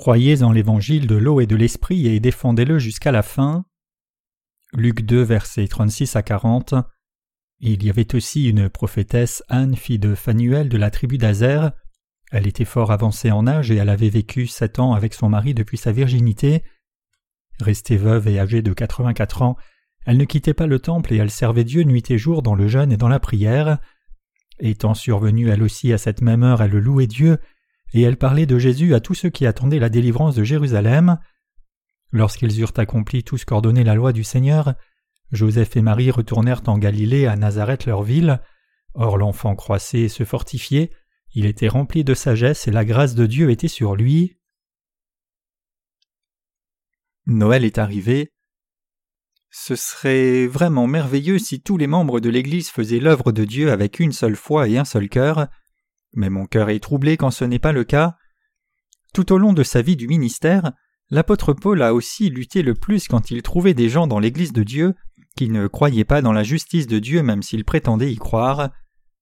Croyez en l'évangile de l'eau et de l'esprit et défendez-le jusqu'à la fin. Luc 2, versets 36 à 40. Il y avait aussi une prophétesse, Anne, fille de Phanuel de la tribu d'Azer. Elle était fort avancée en âge et elle avait vécu 7 ans avec son mari depuis sa virginité. Restée veuve et âgée de 84 ans, elle ne quittait pas le temple et elle servait Dieu nuit et jour dans le jeûne et dans la prière. Étant survenue elle aussi à cette même heure, elle louait Dieu, et elle parlait de Jésus à tous ceux qui attendaient la délivrance de Jérusalem. Lorsqu'ils eurent accompli tout ce qu'ordonnait la loi du Seigneur, Joseph et Marie retournèrent en Galilée à Nazareth leur ville. Or l'enfant croissait et se fortifiait, il était rempli de sagesse et la grâce de Dieu était sur lui. Noël est arrivé. Ce serait vraiment merveilleux si tous les membres de l'Église faisaient l'œuvre de Dieu avec une seule foi et un seul cœur. Mais mon cœur est troublé quand ce n'est pas le cas. Tout au long de sa vie du ministère, l'apôtre Paul a aussi lutté le plus quand il trouvait des gens dans l'Église de Dieu qui ne croyaient pas dans la justice de Dieu même s'ils prétendaient y croire.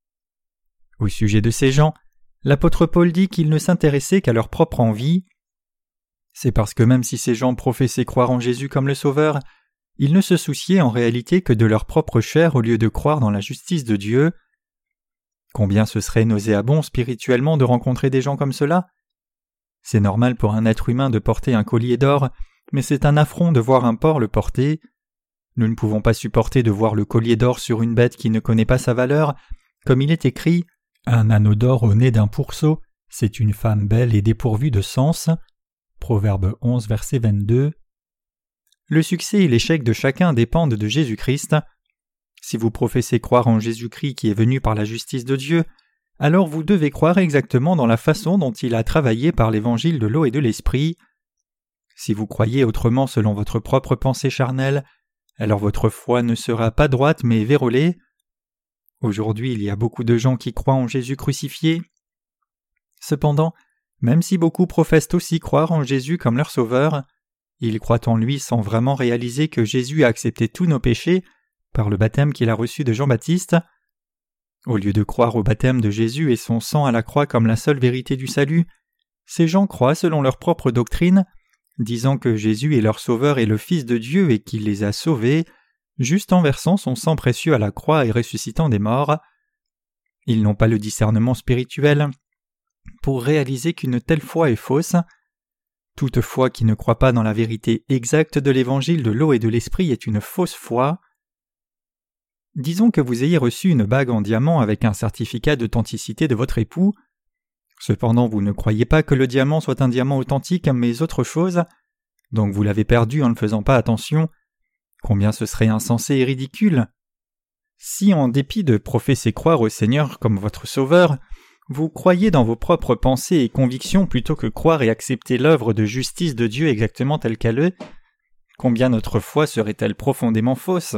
Au sujet de ces gens, l'apôtre Paul dit qu'ils ne s'intéressaient qu'à leur propre envie. C'est parce que même si ces gens professaient croire en Jésus comme le Sauveur, ils ne se souciaient en réalité que de leur propre chair au lieu de croire dans la justice de Dieu. Combien ce serait nauséabond spirituellement de rencontrer des gens comme cela? C'est normal pour un être humain de porter un collier d'or, mais c'est un affront de voir un porc le porter. Nous ne pouvons pas supporter de voir le collier d'or sur une bête qui ne connaît pas sa valeur, comme il est écrit « Un anneau d'or au nez d'un pourceau, c'est une femme belle et dépourvue de sens » Proverbe 11, verset 22. Le succès et l'échec de chacun dépendent de Jésus-Christ. Si vous professez croire en Jésus-Christ qui est venu par la justice de Dieu, alors vous devez croire exactement dans la façon dont il a travaillé par l'évangile de l'eau et de l'esprit. Si vous croyez autrement selon votre propre pensée charnelle, alors votre foi ne sera pas droite mais vérolée. Aujourd'hui, il y a beaucoup de gens qui croient en Jésus crucifié. Cependant, même si beaucoup professent aussi croire en Jésus comme leur sauveur, ils croient en lui sans vraiment réaliser que Jésus a accepté tous nos péchés par le baptême qu'il a reçu de Jean-Baptiste. Au lieu de croire au baptême de Jésus et son sang à la croix comme la seule vérité du salut, ces gens croient selon leur propre doctrine, disant que Jésus est leur sauveur et le Fils de Dieu et qu'il les a sauvés, juste en versant son sang précieux à la croix et ressuscitant des morts. Ils n'ont pas le discernement spirituel pour réaliser qu'une telle foi est fausse. Toute foi qui ne croit pas dans la vérité exacte de l'évangile de l'eau et de l'esprit est une fausse foi. Disons que vous ayez reçu une bague en diamant avec un certificat d'authenticité de votre époux. Cependant, vous ne croyez pas que le diamant soit un diamant authentique, mais autre chose, donc vous l'avez perdu en ne faisant pas attention. Combien ce serait insensé et ridicule! Si, en dépit de professer croire au Seigneur comme votre Sauveur, vous croyez dans vos propres pensées et convictions plutôt que croire et accepter l'œuvre de justice de Dieu exactement telle qu'elle est, combien notre foi serait-elle profondément fausse?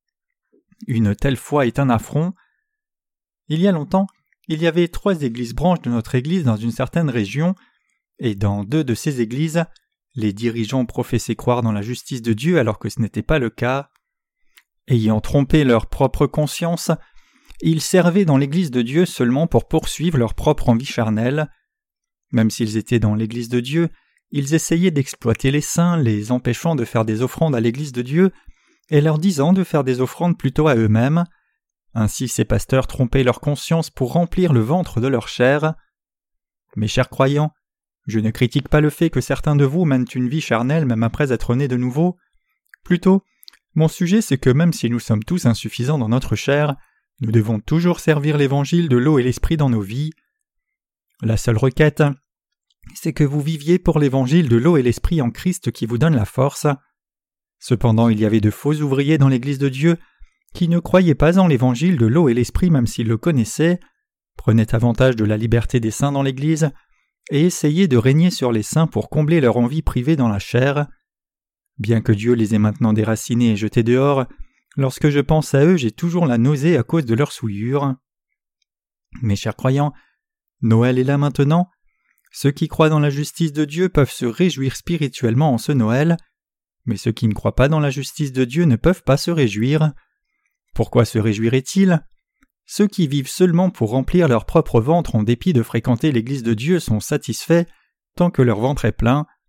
Une telle foi est un affront. Il y a longtemps, il y avait 3 églises branches de notre église dans une certaine région, et dans 2 de ces églises, les dirigeants professaient croire dans la justice de Dieu alors que ce n'était pas le cas. Ayant trompé leur propre conscience, ils servaient dans l'église de Dieu seulement pour poursuivre leur propre envie charnelle. Même s'ils étaient dans l'église de Dieu, ils essayaient d'exploiter les saints, les empêchant de faire des offrandes à l'église de Dieu, et leur disant de faire des offrandes plutôt à eux-mêmes. Ainsi ces pasteurs trompaient leur conscience pour remplir le ventre de leur chair. Mes chers croyants, je ne critique pas le fait que certains de vous mènent une vie charnelle même après être nés de nouveau. Plutôt, mon sujet c'est que même si nous sommes tous insuffisants dans notre chair, nous devons toujours servir l'évangile de l'eau et l'esprit dans nos vies. La seule requête, c'est que vous viviez pour l'évangile de l'eau et l'esprit en Christ qui vous donne la force. Cependant, il y avait de faux ouvriers dans l'Église de Dieu qui ne croyaient pas en l'évangile de l'eau et l'esprit même s'ils le connaissaient, prenaient avantage de la liberté des saints dans l'Église et essayaient de régner sur les saints pour combler leur envie privée dans la chair. Bien que Dieu les ait maintenant déracinés et jetés dehors, lorsque je pense à eux, j'ai toujours la nausée à cause de leur souillure. Mes chers croyants, Noël est là maintenant. Ceux qui croient dans la justice de Dieu peuvent se réjouir spirituellement en ce Noël, mais ceux qui ne croient pas dans la justice de Dieu ne peuvent pas se réjouir. Pourquoi se réjouiraient-ils? Ceux qui vivent seulement pour remplir leur propre ventre en dépit de fréquenter l'Église de Dieu sont satisfaits tant que leur ventre est plein.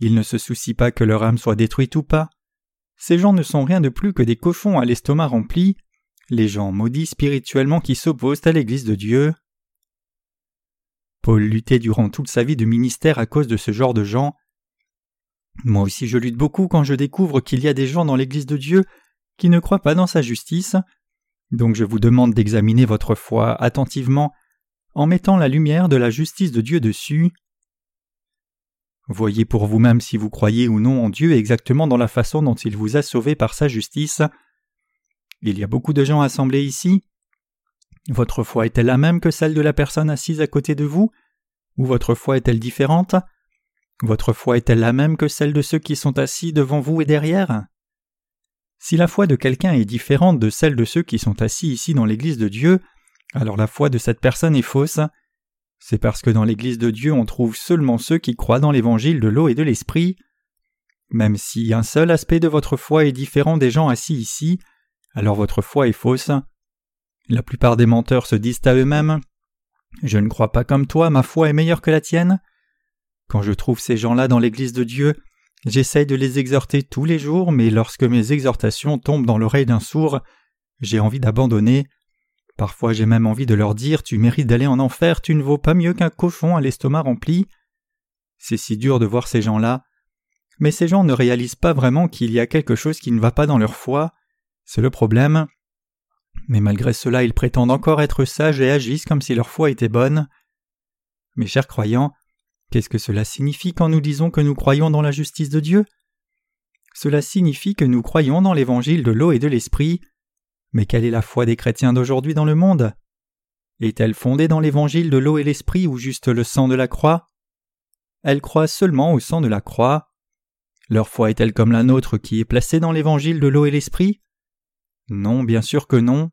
Ils ne se soucient pas que leur âme soit détruite ou pas. Ces gens ne sont rien de plus que des cochons à l'estomac rempli, les gens maudits spirituellement qui s'opposent à l'Église de Dieu. Paul luttait durant toute sa vie de ministère à cause de ce genre de gens. Moi aussi je lutte beaucoup quand je découvre qu'il y a des gens dans l'Église de Dieu qui ne croient pas dans sa justice. Donc je vous demande d'examiner votre foi attentivement en mettant la lumière de la justice de Dieu dessus. Voyez pour vous-même si vous croyez ou non en Dieu exactement dans la façon dont il vous a sauvé par sa justice. Il y a beaucoup de gens assemblés ici. Votre foi est-elle la même que celle de la personne assise à côté de vous? Ou votre foi est-elle différente? Votre foi est-elle la même que celle de ceux qui sont assis devant vous et derrière? Si la foi de quelqu'un est différente de celle de ceux qui sont assis ici dans l'Église de Dieu, alors la foi de cette personne est fausse. C'est parce que dans l'Église de Dieu on trouve seulement ceux qui croient dans l'Évangile de l'eau et de l'Esprit. Même si un seul aspect de votre foi est différent des gens assis ici, alors votre foi est fausse. La plupart des menteurs se disent à eux-mêmes « Je ne crois pas comme toi, ma foi est meilleure que la tienne ». Quand je trouve ces gens-là dans l'Église de Dieu, j'essaye de les exhorter tous les jours, mais lorsque mes exhortations tombent dans l'oreille d'un sourd, j'ai envie d'abandonner. Parfois j'ai même envie de leur dire « Tu mérites d'aller en enfer, tu ne vaux pas mieux qu'un cochon à l'estomac rempli ». C'est si dur de voir ces gens-là. Mais ces gens ne réalisent pas vraiment qu'il y a quelque chose qui ne va pas dans leur foi. C'est le problème. Mais malgré cela, ils prétendent encore être sages et agissent comme si leur foi était bonne. Mes chers croyants, qu'est-ce que cela signifie quand nous disons que nous croyons dans la justice de Dieu? Cela signifie que nous croyons dans l'évangile de l'eau et de l'esprit. Mais quelle est la foi des chrétiens d'aujourd'hui dans le monde? Est-elle fondée dans l'évangile de l'eau et l'esprit ou juste le sang de la croix? Elle croit seulement au sang de la croix. Leur foi est-elle comme la nôtre qui est placée dans l'évangile de l'eau et l'esprit? Non, bien sûr que non.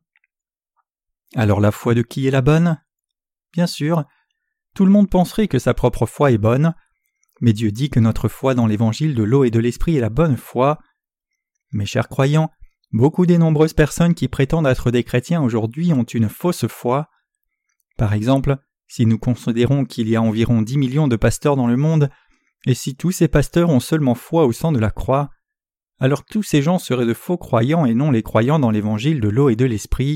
Alors la foi de qui est la bonne? Bien sûr, tout le monde penserait que sa propre foi est bonne, mais Dieu dit que notre foi dans l'évangile de l'eau et de l'esprit est la bonne foi. Mes chers croyants, beaucoup des nombreuses personnes qui prétendent être des chrétiens aujourd'hui ont une fausse foi. Par exemple, si nous considérons qu'il y a environ 10 millions de pasteurs dans le monde, et si tous ces pasteurs ont seulement foi au sang de la croix, alors tous ces gens seraient de faux croyants et non les croyants dans l'évangile de l'eau et de l'esprit.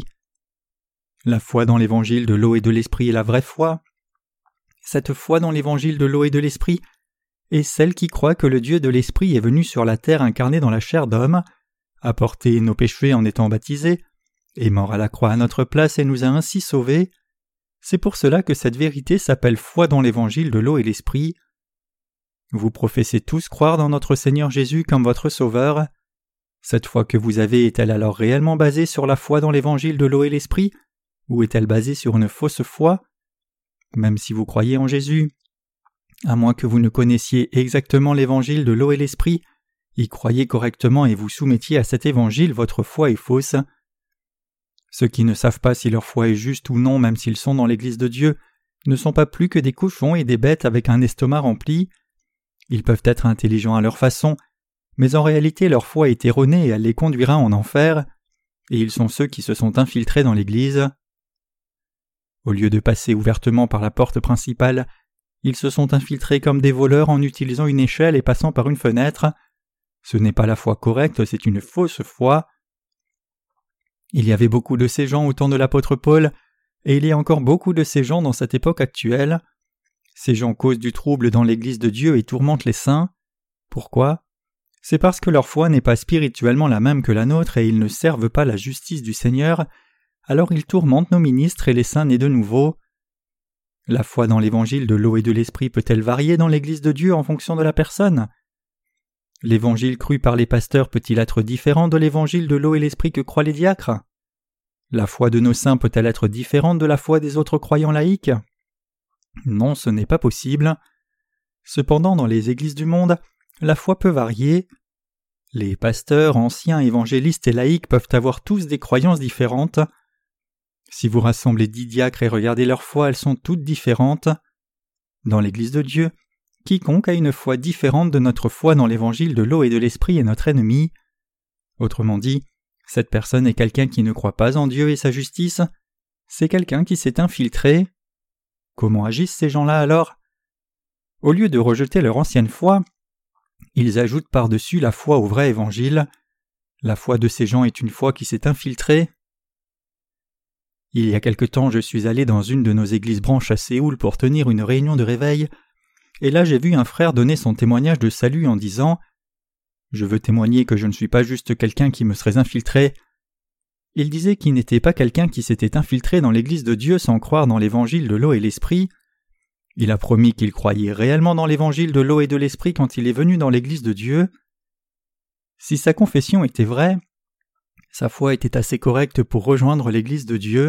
La foi dans l'évangile de l'eau et de l'esprit est la vraie foi. Cette foi dans l'évangile de l'eau et de l'esprit est celle qui croit que le Dieu de l'esprit est venu sur la terre incarné dans la chair d'homme, a porté nos péchés en étant baptisé, est mort à la croix à notre place et nous a ainsi sauvés. C'est pour cela que cette vérité s'appelle foi dans l'évangile de l'eau et l'esprit. Vous professez tous croire dans notre Seigneur Jésus comme votre Sauveur. Cette foi que vous avez est-elle alors réellement basée sur la foi dans l'évangile de l'eau et l'esprit, ou est-elle basée sur une fausse foi? Même si vous croyez en Jésus, à moins que vous ne connaissiez exactement l'évangile de l'eau et l'esprit, y croyez correctement et vous soumettiez à cet évangile, votre foi est fausse. Ceux qui ne savent pas si leur foi est juste ou non, même s'ils sont dans l'Église de Dieu, ne sont pas plus que des cochons et des bêtes avec un estomac rempli. Ils peuvent être intelligents à leur façon, mais en réalité leur foi est erronée et elle les conduira en enfer, et ils sont ceux qui se sont infiltrés dans l'Église. Au lieu de passer ouvertement par la porte principale, ils se sont infiltrés comme des voleurs en utilisant une échelle et passant par une fenêtre. Ce n'est pas la foi correcte, c'est une fausse foi. Il y avait beaucoup de ces gens au temps de l'apôtre Paul, et il y a encore beaucoup de ces gens dans cette époque actuelle. Ces gens causent du trouble dans l'Église de Dieu et tourmentent les saints. Pourquoi? C'est parce que leur foi n'est pas spirituellement la même que la nôtre et ils ne servent pas la justice du Seigneur, alors ils tourmentent nos ministres et les saints nés de nouveau. La foi dans l'évangile de l'eau et de l'esprit peut-elle varier dans l'Église de Dieu en fonction de la personne? L'évangile cru par les pasteurs peut-il être différent de l'évangile de l'eau et l'esprit que croient les diacres? La foi de nos saints peut-elle être différente de la foi des autres croyants laïcs? Non, ce n'est pas possible. Cependant, dans les églises du monde, la foi peut varier. Les pasteurs, anciens, évangélistes et laïcs peuvent avoir tous des croyances différentes. Si vous rassemblez 10 diacres et regardez leur foi, elles sont toutes différentes. Dans l'Église de Dieu, quiconque a une foi différente de notre foi dans l'évangile de l'eau et de l'esprit est notre ennemi. Autrement dit, cette personne est quelqu'un qui ne croit pas en Dieu et sa justice. C'est quelqu'un qui s'est infiltré. Comment agissent ces gens-là alors? Au lieu de rejeter leur ancienne foi, ils ajoutent par-dessus la foi au vrai évangile. La foi de ces gens est une foi qui s'est infiltrée. Il y a quelque temps, je suis allé dans une de nos églises branches à Séoul pour tenir une réunion de réveil, et là j'ai vu un frère donner son témoignage de salut en disant « Je veux témoigner que je ne suis pas juste quelqu'un qui me serait infiltré. » Il disait qu'il n'était pas quelqu'un qui s'était infiltré dans l'église de Dieu sans croire dans l'évangile de l'eau et l'esprit. Il a promis qu'il croyait réellement dans l'évangile de l'eau et de l'esprit quand il est venu dans l'église de Dieu. Si sa confession était vraie, sa foi était assez correcte pour rejoindre l'église de Dieu.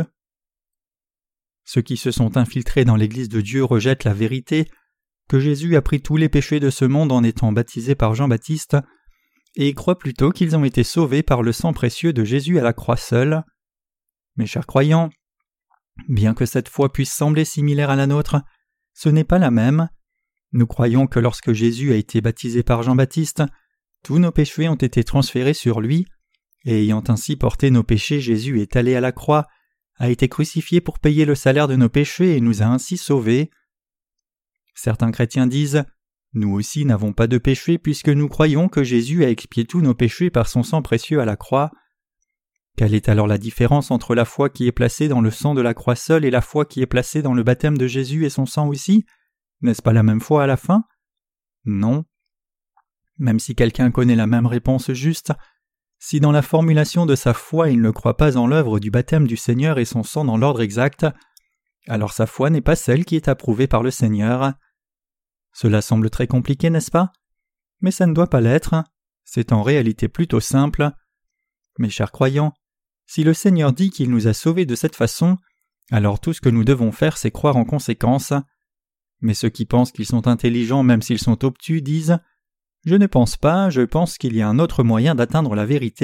Ceux qui se sont infiltrés dans l'église de Dieu rejettent la vérité que Jésus a pris tous les péchés de ce monde en étant baptisé par Jean-Baptiste et croient plutôt qu'ils ont été sauvés par le sang précieux de Jésus à la croix seule. Mes chers croyants, bien que cette foi puisse sembler similaire à la nôtre, ce n'est pas la même. Nous croyons que lorsque Jésus a été baptisé par Jean-Baptiste, tous nos péchés ont été transférés sur lui, et ayant ainsi porté nos péchés, Jésus est allé à la croix, a été crucifié pour payer le salaire de nos péchés et nous a ainsi sauvés. Certains chrétiens disent « Nous aussi n'avons pas de péché puisque nous croyons que Jésus a expié tous nos péchés par son sang précieux à la croix. » Quelle est alors la différence entre la foi qui est placée dans le sang de la croix seule et la foi qui est placée dans le baptême de Jésus et son sang aussi? N'est-ce pas la même foi à la fin? Non. Même si quelqu'un connaît la même réponse juste, si dans la formulation de sa foi il ne croit pas en l'œuvre du baptême du Seigneur et son sang dans l'ordre exact, alors sa foi n'est pas celle qui est approuvée par le Seigneur. Cela semble très compliqué, n'est-ce pas? Mais ça ne doit pas l'être. C'est en réalité plutôt simple. Mes chers croyants, si le Seigneur dit qu'il nous a sauvés de cette façon, alors tout ce que nous devons faire, c'est croire en conséquence. Mais ceux qui pensent qu'ils sont intelligents même s'ils sont obtus disent « Je ne pense pas, je pense qu'il y a un autre moyen d'atteindre la vérité. »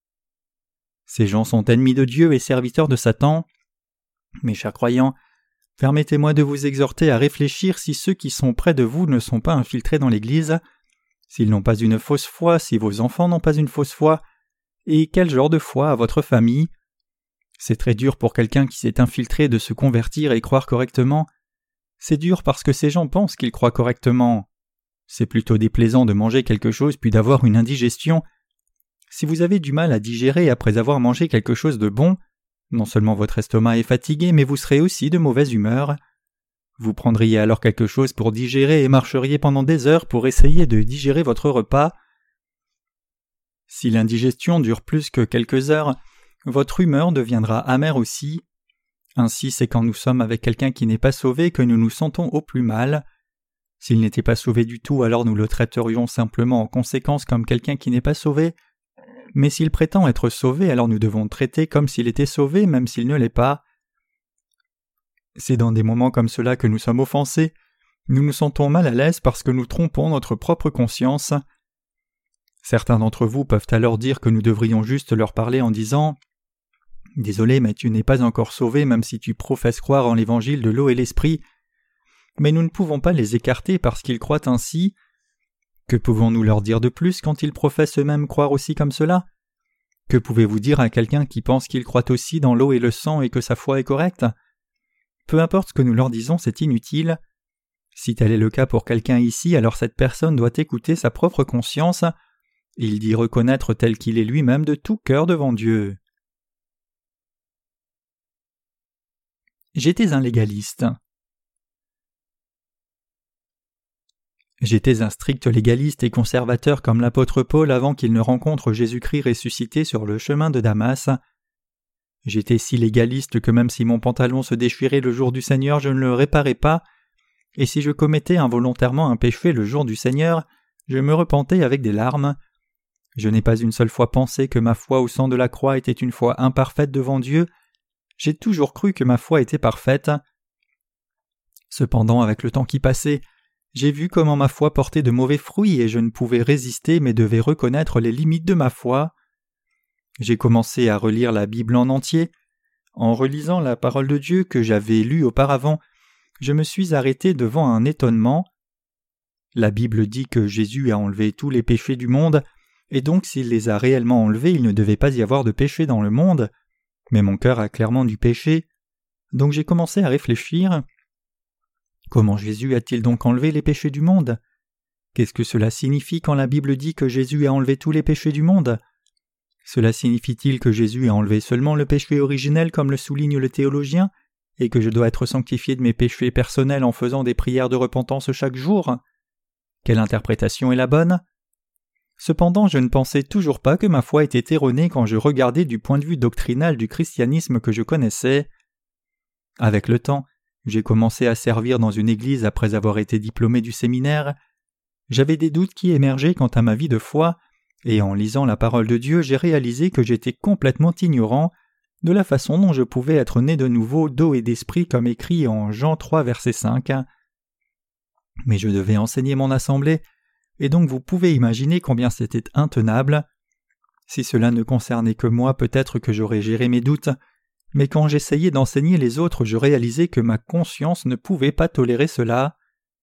Ces gens sont ennemis de Dieu et serviteurs de Satan. Mes chers croyants, permettez-moi de vous exhorter à réfléchir si ceux qui sont près de vous ne sont pas infiltrés dans l'Église, s'ils n'ont pas une fausse foi, si vos enfants n'ont pas une fausse foi, et quel genre de foi a votre famille. C'est très dur pour quelqu'un qui s'est infiltré de se convertir et croire correctement. C'est dur parce que ces gens pensent qu'ils croient correctement. C'est plutôt déplaisant de manger quelque chose puis d'avoir une indigestion. Si vous avez du mal à digérer après avoir mangé quelque chose de bon, non seulement votre estomac est fatigué, mais vous serez aussi de mauvaise humeur. Vous prendriez alors quelque chose pour digérer et marcheriez pendant des heures pour essayer de digérer votre repas. Si l'indigestion dure plus que quelques heures, votre humeur deviendra amère aussi. Ainsi, c'est quand nous sommes avec quelqu'un qui n'est pas sauvé que nous nous sentons au plus mal. S'il n'était pas sauvé du tout, alors nous le traiterions simplement en conséquence comme quelqu'un qui n'est pas sauvé. Mais s'il prétend être sauvé, alors nous devons le traiter comme s'il était sauvé, même s'il ne l'est pas. C'est dans des moments comme cela que nous sommes offensés. Nous nous sentons mal à l'aise parce que nous trompons notre propre conscience. Certains d'entre vous peuvent alors dire que nous devrions juste leur parler en disant « Désolé, mais tu n'es pas encore sauvé même si tu professes croire en l'évangile de l'eau et l'esprit. » Mais nous ne pouvons pas les écarter parce qu'ils croient ainsi. Que pouvons-nous leur dire de plus quand ils professent eux-mêmes croire aussi comme cela? Que pouvez-vous dire à quelqu'un qui pense qu'il croit aussi dans l'eau et le sang et que sa foi est correcte? Peu importe ce que nous leur disons, c'est inutile. Si tel est le cas pour quelqu'un ici, alors cette personne doit écouter sa propre conscience. Il dit reconnaître tel qu'il est lui-même de tout cœur devant Dieu. J'étais un légaliste. J'étais un strict légaliste et conservateur comme l'apôtre Paul avant qu'il ne rencontre Jésus-Christ ressuscité sur le chemin de Damas. J'étais si légaliste que même si mon pantalon se déchirait le jour du Seigneur, je ne le réparais pas, et si je commettais involontairement un péché le jour du Seigneur, je me repentais avec des larmes. Je n'ai pas une seule fois pensé que ma foi au sang de la croix était une foi imparfaite devant Dieu. J'ai toujours cru que ma foi était parfaite. Cependant, avec le temps qui passait, j'ai vu comment ma foi portait de mauvais fruits et je ne pouvais résister mais devais reconnaître les limites de ma foi. J'ai commencé à relire la Bible en entier. En relisant la parole de Dieu que j'avais lue auparavant, je me suis arrêté devant un étonnement. La Bible dit que Jésus a enlevé tous les péchés du monde, et donc s'il les a réellement enlevés, il ne devait pas y avoir de péché dans le monde. Mais mon cœur a clairement du péché. Donc j'ai commencé à réfléchir. Comment Jésus a-t-il donc enlevé les péchés du monde? Qu'est-ce que cela signifie quand la Bible dit que Jésus a enlevé tous les péchés du monde ? Cela signifie-t-il que Jésus a enlevé seulement le péché originel comme le souligne le théologien, et que je dois être sanctifié de mes péchés personnels en faisant des prières de repentance chaque jour ? Quelle interprétation est la bonne ? Cependant, je ne pensais toujours pas que ma foi était erronée quand je regardais du point de vue doctrinal du christianisme que je connaissais. Avec le temps, j'ai commencé à servir dans une église après avoir été diplômé du séminaire. J'avais des doutes qui émergeaient quant à ma vie de foi, et en lisant la parole de Dieu, j'ai réalisé que j'étais complètement ignorant de la façon dont je pouvais être né de nouveau d'eau et d'esprit comme écrit en Jean 3 verset 5. Mais je devais enseigner mon assemblée, et donc vous pouvez imaginer combien c'était intenable. Si cela ne concernait que moi, peut-être que j'aurais géré mes doutes, mais quand j'essayais d'enseigner les autres, je réalisais que ma conscience ne pouvait pas tolérer cela.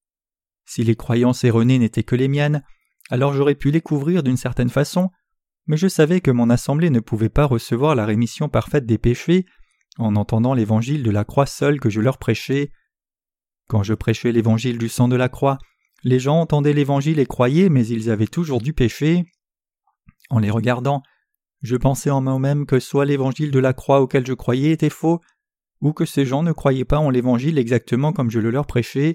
Si les croyances erronées n'étaient que les miennes, alors j'aurais pu les couvrir d'une certaine façon, mais je savais que mon assemblée ne pouvait pas recevoir la rémission parfaite des péchés en entendant l'évangile de la croix seul que je leur prêchais. Quand je prêchais l'évangile du sang de la croix, les gens entendaient l'évangile et croyaient, mais ils avaient toujours du péché. En les regardant, je pensais en moi-même que soit l'évangile de la croix auquel je croyais était faux, ou que ces gens ne croyaient pas en l'évangile exactement comme je le leur prêchais.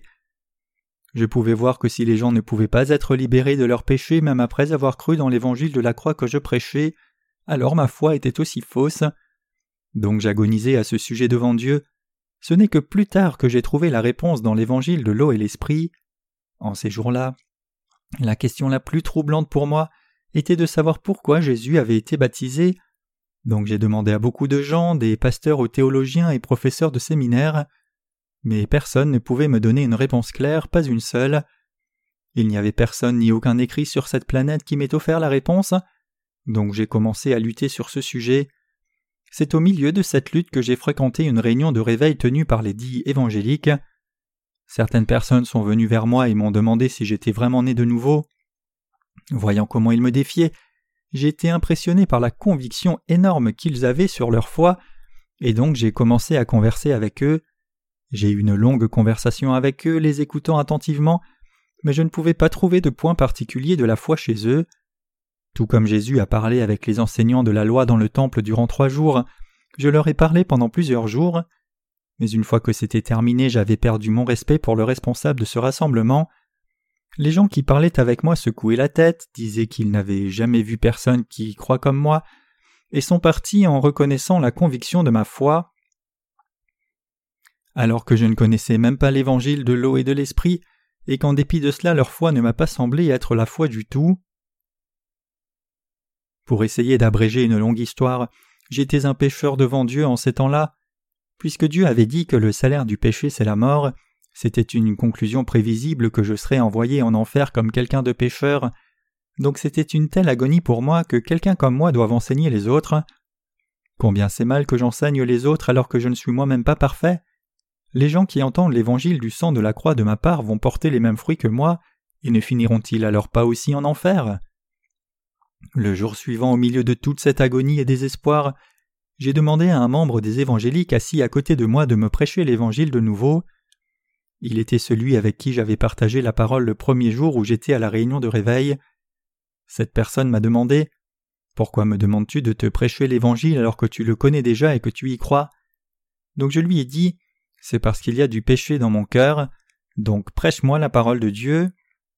Je pouvais voir que si les gens ne pouvaient pas être libérés de leurs péchés même après avoir cru dans l'évangile de la croix que je prêchais, alors ma foi était aussi fausse. Donc j'agonisais à ce sujet devant Dieu. Ce n'est que plus tard que j'ai trouvé la réponse dans l'évangile de l'eau et l'esprit. En ces jours-là, la question la plus troublante pour moi était de savoir pourquoi Jésus avait été baptisé. Donc j'ai demandé à beaucoup de gens, des pasteurs aux théologiens et professeurs de séminaire, mais personne ne pouvait me donner une réponse claire, pas une seule. Il n'y avait personne ni aucun écrit sur cette planète qui m'ait offert la réponse, donc j'ai commencé à lutter sur ce sujet. C'est au milieu de cette lutte que j'ai fréquenté une réunion de réveil tenue par les dits évangéliques. Certaines personnes sont venues vers moi et m'ont demandé si j'étais vraiment né de nouveau. Voyant comment ils me défiaient, j'ai été impressionné par la conviction énorme qu'ils avaient sur leur foi, et donc j'ai commencé à converser avec eux. J'ai eu une longue conversation avec eux, les écoutant attentivement, mais je ne pouvais pas trouver de point particulier de la foi chez eux. Tout comme Jésus a parlé avec les enseignants de la loi dans le temple durant 3 jours, je leur ai parlé pendant plusieurs jours. Mais une fois que c'était terminé, j'avais perdu mon respect pour le responsable de ce rassemblement. Les gens qui parlaient avec moi secouaient la tête, disaient qu'ils n'avaient jamais vu personne qui croit comme moi, et sont partis en reconnaissant la conviction de ma foi. Alors que je ne connaissais même pas l'évangile de l'eau et de l'esprit, et qu'en dépit de cela leur foi ne m'a pas semblé être la foi du tout. Pour essayer d'abréger une longue histoire, j'étais un pécheur devant Dieu en ces temps-là. Puisque Dieu avait dit que le salaire du péché c'est la mort, c'était une conclusion prévisible que je serais envoyé en enfer comme quelqu'un de pécheur, donc c'était une telle agonie pour moi que quelqu'un comme moi doive enseigner les autres. Combien c'est mal que j'enseigne les autres alors que je ne suis moi-même pas parfait. Les gens qui entendent l'évangile du sang de la croix de ma part vont porter les mêmes fruits que moi, et ne finiront-ils alors pas aussi en enfer ? Le jour suivant, au milieu de toute cette agonie et désespoir, j'ai demandé à un membre des évangéliques assis à côté de moi de me prêcher l'évangile de nouveau. Il était celui avec qui j'avais partagé la parole le premier jour où j'étais à la réunion de réveil. Cette personne m'a demandé « Pourquoi me demandes-tu de te prêcher l'évangile alors que tu le connais déjà et que tu y crois ?» Donc je lui ai dit « C'est parce qu'il y a du péché dans mon cœur, donc prêche-moi la parole de Dieu. »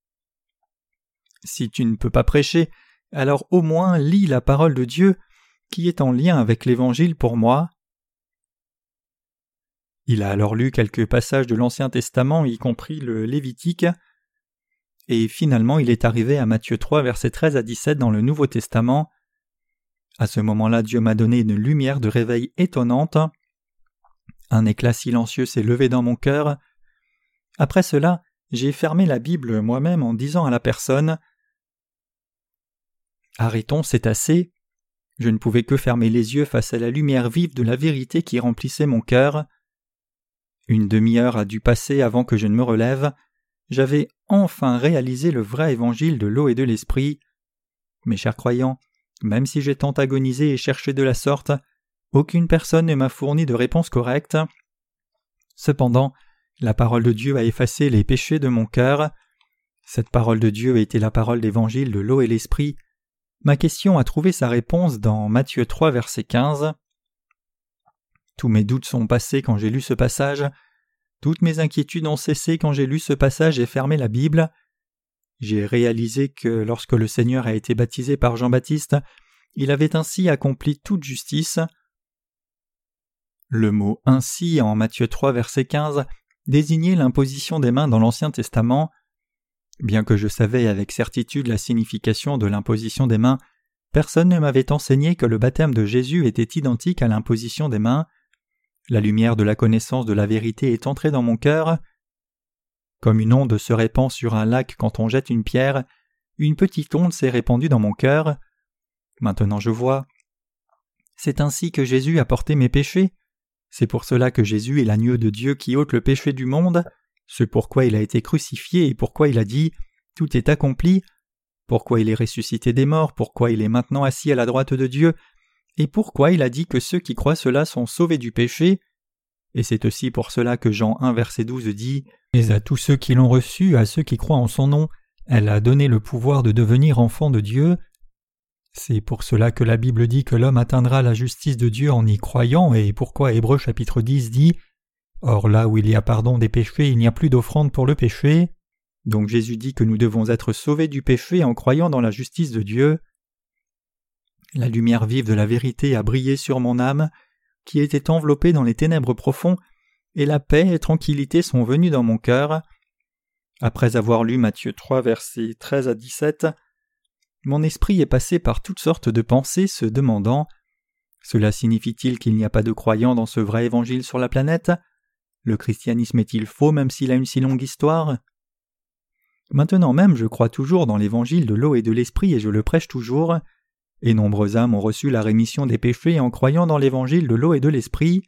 Si tu ne peux pas prêcher, alors au moins lis la parole de Dieu qui est en lien avec l'Évangile pour moi. Il a alors lu quelques passages de l'Ancien Testament, y compris le Lévitique, et finalement il est arrivé à Matthieu 3, versets 13 à 17 dans le Nouveau Testament. À ce moment-là, Dieu m'a donné une lumière de réveil étonnante. Un éclat silencieux s'est levé dans mon cœur. Après cela, j'ai fermé la Bible moi-même en disant à la personne « Arrêtons, c'est assez ». Je ne pouvais que fermer les yeux face à la lumière vive de la vérité qui remplissait mon cœur. Une demi-heure a dû passer avant que je ne me relève. J'avais enfin réalisé le vrai évangile de l'eau et de l'esprit. Mes chers croyants, même si j'ai tant agonisé et cherché de la sorte, aucune personne ne m'a fourni de réponse correcte. Cependant, la parole de Dieu a effacé les péchés de mon cœur. Cette parole de Dieu était la parole d'évangile de l'eau et l'esprit. Ma question a trouvé sa réponse dans Matthieu 3, verset 15. Tous mes doutes sont passés quand j'ai lu ce passage. Toutes mes inquiétudes ont cessé quand j'ai lu ce passage et fermé la Bible. J'ai réalisé que lorsque le Seigneur a été baptisé par Jean-Baptiste, il avait ainsi accompli toute justice. Le mot « ainsi » en Matthieu 3, verset 15 désignait l'imposition des mains dans l'Ancien Testament. Bien que je savais avec certitude la signification de l'imposition des mains, personne ne m'avait enseigné que le baptême de Jésus était identique à l'imposition des mains. La lumière de la connaissance de la vérité est entrée dans mon cœur. Comme une onde se répand sur un lac quand on jette une pierre, une petite onde s'est répandue dans mon cœur. Maintenant je vois. C'est ainsi que Jésus a porté mes péchés. C'est pour cela que Jésus est l'agneau de Dieu qui ôte le péché du monde. C'est pourquoi il a été crucifié et pourquoi il a dit « Tout est accompli », pourquoi il est ressuscité des morts, pourquoi il est maintenant assis à la droite de Dieu, et pourquoi il a dit que ceux qui croient cela sont sauvés du péché. Et c'est aussi pour cela que Jean 1, verset 12 dit « Mais à tous ceux qui l'ont reçu, à ceux qui croient en son nom, elle a donné le pouvoir de devenir enfants de Dieu. » C'est pour cela que la Bible dit que l'homme atteindra la justice de Dieu en y croyant, et pourquoi Hébreux chapitre 10 dit « Or là où il y a pardon des péchés, il n'y a plus d'offrande pour le péché. » Donc Jésus dit que nous devons être sauvés du péché en croyant dans la justice de Dieu. La lumière vive de la vérité a brillé sur mon âme, qui était enveloppée dans les ténèbres profonds, et la paix et tranquillité sont venues dans mon cœur. Après avoir lu Matthieu 3, versets 13 à 17, mon esprit est passé par toutes sortes de pensées se demandant « Cela signifie-t-il qu'il n'y a pas de croyants dans ce vrai évangile sur la planète ? Le christianisme est-il faux même s'il a une si longue histoire ? Maintenant même je crois toujours dans l'évangile de l'eau et de l'esprit et je le prêche toujours, et nombreuses âmes ont reçu la rémission des péchés en croyant dans l'évangile de l'eau et de l'esprit.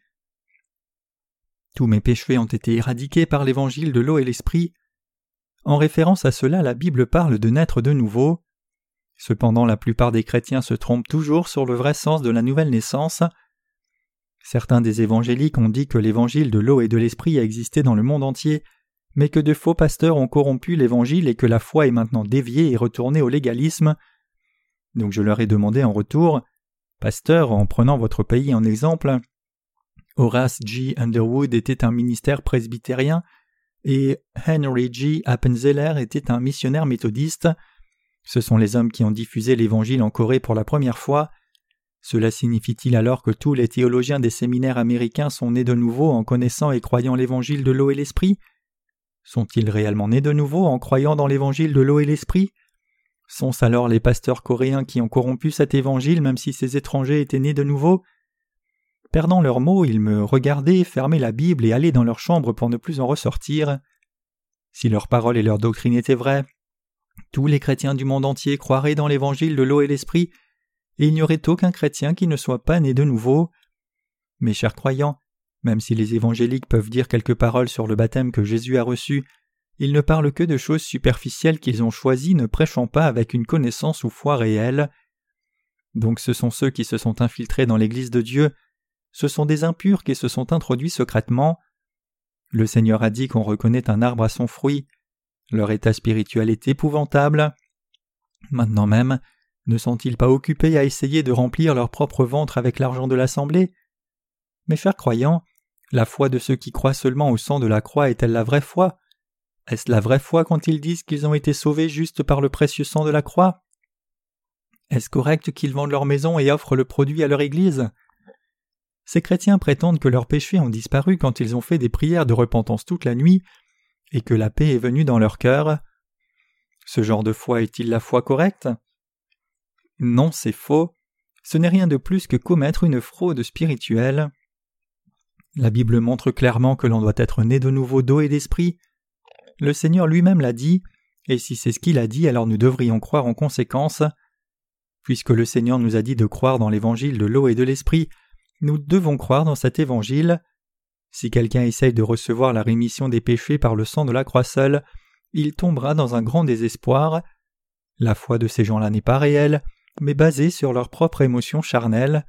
Tous mes péchés ont été éradiqués par l'évangile de l'eau et l'esprit. En référence à cela, la Bible parle de naître de nouveau. Cependant, la plupart des chrétiens se trompent toujours sur le vrai sens de la nouvelle naissance. Certains des évangéliques ont dit que l'évangile de l'eau et de l'esprit a existé dans le monde entier, mais que de faux pasteurs ont corrompu l'évangile et que la foi est maintenant déviée et retournée au légalisme. Donc je leur ai demandé en retour, « Pasteur, en prenant votre pays en exemple, Horace G. Underwood était un ministère presbytérien et Henry G. Appenzeller était un missionnaire méthodiste. Ce sont les hommes qui ont diffusé l'évangile en Corée pour la première fois. Cela signifie-t-il alors que tous les théologiens des séminaires américains sont nés de nouveau en connaissant et croyant l'évangile de l'eau et l'esprit ? Sont-ils réellement nés de nouveau en croyant dans l'évangile de l'eau et l'esprit ? Sont-ce alors les pasteurs coréens qui ont corrompu cet évangile même si ces étrangers étaient nés de nouveau ? Perdant leurs mots, ils me regardaient, fermaient la Bible et allaient dans leur chambre pour ne plus en ressortir. Si leurs paroles et leur doctrine étaient vraies, tous les chrétiens du monde entier croiraient dans l'évangile de l'eau et l'esprit, et il n'y aurait aucun chrétien qui ne soit pas né de nouveau. Mes chers croyants, même si les évangéliques peuvent dire quelques paroles sur le baptême que Jésus a reçu, ils ne parlent que de choses superficielles qu'ils ont choisies, ne prêchant pas avec une connaissance ou foi réelle. Donc ce sont ceux qui se sont infiltrés dans l'Église de Dieu, ce sont des impurs qui se sont introduits secrètement. Le Seigneur a dit qu'on reconnaît un arbre à son fruit. Leur état spirituel est épouvantable. Maintenant même, ne sont-ils pas occupés à essayer de remplir leur propre ventre avec l'argent de l'assemblée ? Mes chers croyants, la foi de ceux qui croient seulement au sang de la croix est-elle la vraie foi ? Est-ce la vraie foi quand ils disent qu'ils ont été sauvés juste par le précieux sang de la croix ? Est-ce correct qu'ils vendent leur maison et offrent le produit à leur église ? Ces chrétiens prétendent que leurs péchés ont disparu quand ils ont fait des prières de repentance toute la nuit et que la paix est venue dans leur cœur. Ce genre de foi est-il la foi correcte ? Non, c'est faux. Ce n'est rien de plus que commettre une fraude spirituelle. La Bible montre clairement que l'on doit être né de nouveau d'eau et d'esprit. Le Seigneur lui-même l'a dit, et si c'est ce qu'il a dit, alors nous devrions croire en conséquence. Puisque le Seigneur nous a dit de croire dans l'évangile de l'eau et de l'esprit, nous devons croire dans cet évangile. Si quelqu'un essaye de recevoir la rémission des péchés par le sang de la croix seule, il tombera dans un grand désespoir. La foi de ces gens-là n'est pas réelle, mais basée sur leurs propres émotions charnelles.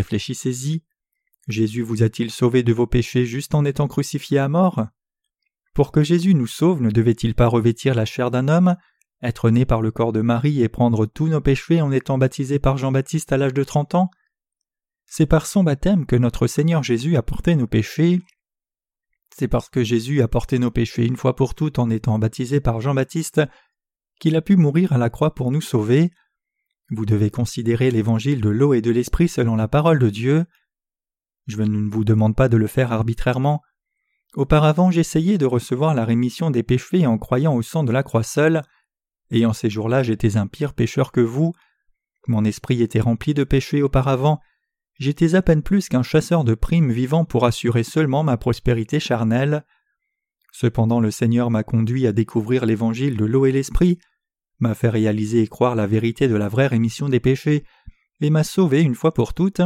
Réfléchissez-y. Jésus vous a-t-il sauvé de vos péchés juste en étant crucifié à mort ? Pour que Jésus nous sauve, ne devait-il pas revêtir la chair d'un homme, être né par le corps de Marie et prendre tous nos péchés en étant baptisé par Jean-Baptiste à l'âge de 30 ans? C'est par son baptême que notre Seigneur Jésus a porté nos péchés. C'est parce que Jésus a porté nos péchés une fois pour toutes en étant baptisé par Jean-Baptiste qu'il a pu mourir à la croix pour nous sauver. Vous devez considérer l'évangile de l'eau et de l'esprit selon la parole de Dieu. Je ne vous demande pas de le faire arbitrairement. Auparavant, j'essayais de recevoir la rémission des péchés en croyant au sang de la croix seule, et en ces jours-là j'étais un pire pécheur que vous. Mon esprit était rempli de péchés auparavant. J'étais à peine plus qu'un chasseur de primes vivant pour assurer seulement ma prospérité charnelle. Cependant le Seigneur m'a conduit à découvrir l'évangile de l'eau et l'esprit, m'a fait réaliser et croire la vérité de la vraie rémission des péchés, et m'a sauvé une fois pour toutes.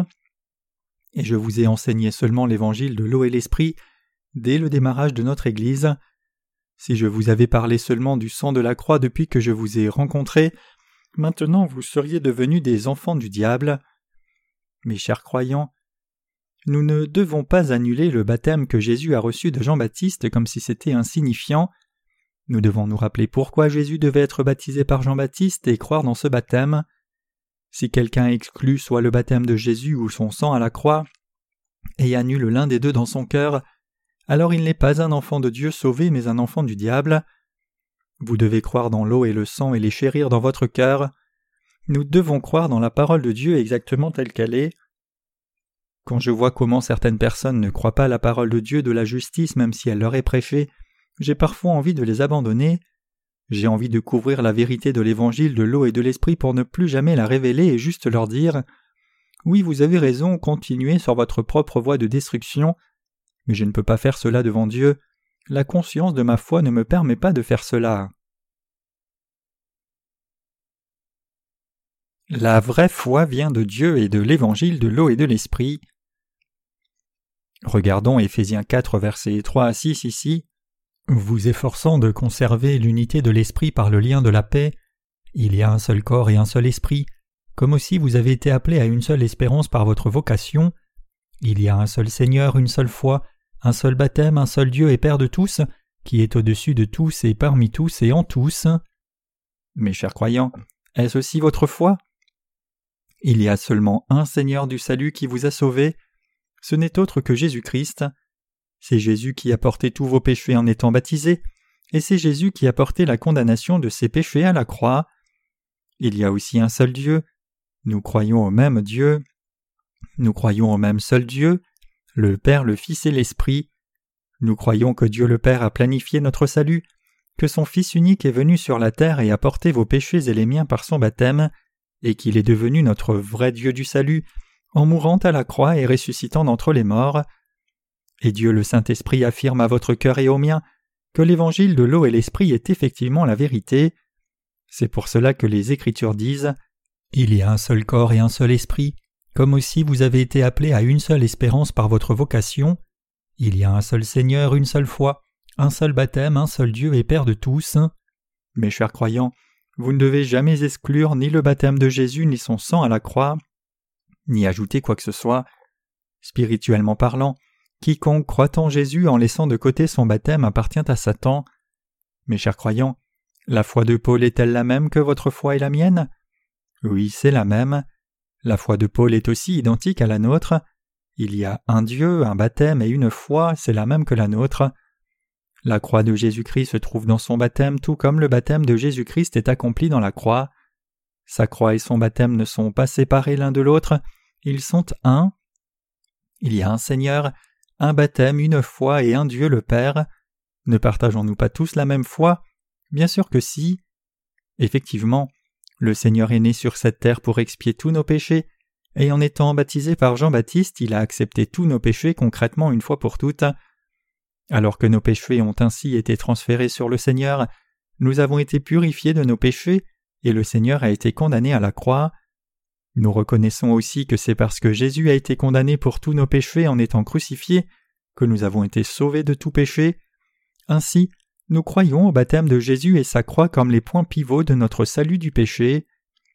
Et je vous ai enseigné seulement l'évangile de l'eau et l'esprit dès le démarrage de notre Église. Si je vous avais parlé seulement du sang de la croix depuis que je vous ai rencontrés, maintenant vous seriez devenus des enfants du diable. Mes chers croyants, nous ne devons pas annuler le baptême que Jésus a reçu de Jean-Baptiste comme si c'était insignifiant. Nous devons nous rappeler pourquoi Jésus devait être baptisé par Jean-Baptiste et croire dans ce baptême. Si quelqu'un exclut soit le baptême de Jésus ou son sang à la croix, et annule l'un des deux dans son cœur, alors il n'est pas un enfant de Dieu sauvé mais un enfant du diable. Vous devez croire dans l'eau et le sang et les chérir dans votre cœur. Nous devons croire dans la parole de Dieu exactement telle qu'elle est. Quand je vois comment certaines personnes ne croient pas la parole de Dieu de la justice même si elle leur est prêchée, j'ai parfois envie de les abandonner. J'ai envie de couvrir la vérité de l'évangile de l'eau et de l'esprit pour ne plus jamais la révéler et juste leur dire « Oui, vous avez raison, continuez sur votre propre voie de destruction, mais je ne peux pas faire cela devant Dieu. La conscience de ma foi ne me permet pas de faire cela. » La vraie foi vient de Dieu et de l'évangile de l'eau et de l'esprit. Regardons Éphésiens 4, versets 3 à 6 ici. Vous efforçant de conserver l'unité de l'esprit par le lien de la paix, il y a un seul corps et un seul esprit, comme aussi vous avez été appelés à une seule espérance par votre vocation. Il y a un seul Seigneur, une seule foi, un seul baptême, un seul Dieu et Père de tous, qui est au-dessus de tous et parmi tous et en tous. Mes chers croyants, est-ce aussi votre foi? Il y a seulement un Seigneur du salut qui vous a sauvés. Ce n'est autre que Jésus-Christ. C'est Jésus qui a porté tous vos péchés en étant baptisé, et c'est Jésus qui a porté la condamnation de ses péchés à la croix. Il y a aussi un seul Dieu. Nous croyons au même Dieu. Nous croyons au même seul Dieu, le Père, le Fils et l'Esprit. Nous croyons que Dieu le Père a planifié notre salut, que son Fils unique est venu sur la terre et a porté vos péchés et les miens par son baptême, et qu'il est devenu notre vrai Dieu du salut, en mourant à la croix et ressuscitant d'entre les morts. Et Dieu le Saint-Esprit affirme à votre cœur et au mien que l'évangile de l'eau et l'esprit est effectivement la vérité. C'est pour cela que les Écritures disent « Il y a un seul corps et un seul esprit, comme aussi vous avez été appelés à une seule espérance par votre vocation. Il y a un seul Seigneur, une seule foi, un seul baptême, un seul Dieu et Père de tous. » Mes chers croyants, vous ne devez jamais exclure ni le baptême de Jésus ni son sang à la croix, ni ajouter quoi que ce soit. Spirituellement parlant, quiconque croit en Jésus en laissant de côté son baptême appartient à Satan. Mes chers croyants, la foi de Paul est-elle la même que votre foi et la mienne? Oui, c'est la même. La foi de Paul est aussi identique à la nôtre. Il y a un Dieu, un baptême et une foi, c'est la même que la nôtre. La croix de Jésus-Christ se trouve dans son baptême tout comme le baptême de Jésus-Christ est accompli dans la croix. Sa croix et son baptême ne sont pas séparés l'un de l'autre, ils sont un. Il y a un Seigneur, un baptême, une foi et un Dieu le Père. Ne partageons-nous pas tous la même foi? Bien sûr que si. Effectivement, le Seigneur est né sur cette terre pour expier tous nos péchés, et en étant baptisé par Jean-Baptiste, il a accepté tous nos péchés concrètement une fois pour toutes. Alors que nos péchés ont ainsi été transférés sur le Seigneur, nous avons été purifiés de nos péchés, et le Seigneur a été condamné à la croix. Nous reconnaissons aussi que c'est parce que Jésus a été condamné pour tous nos péchés en étant crucifié que nous avons été sauvés de tout péché. Ainsi, nous croyons au baptême de Jésus et sa croix comme les points pivots de notre salut du péché.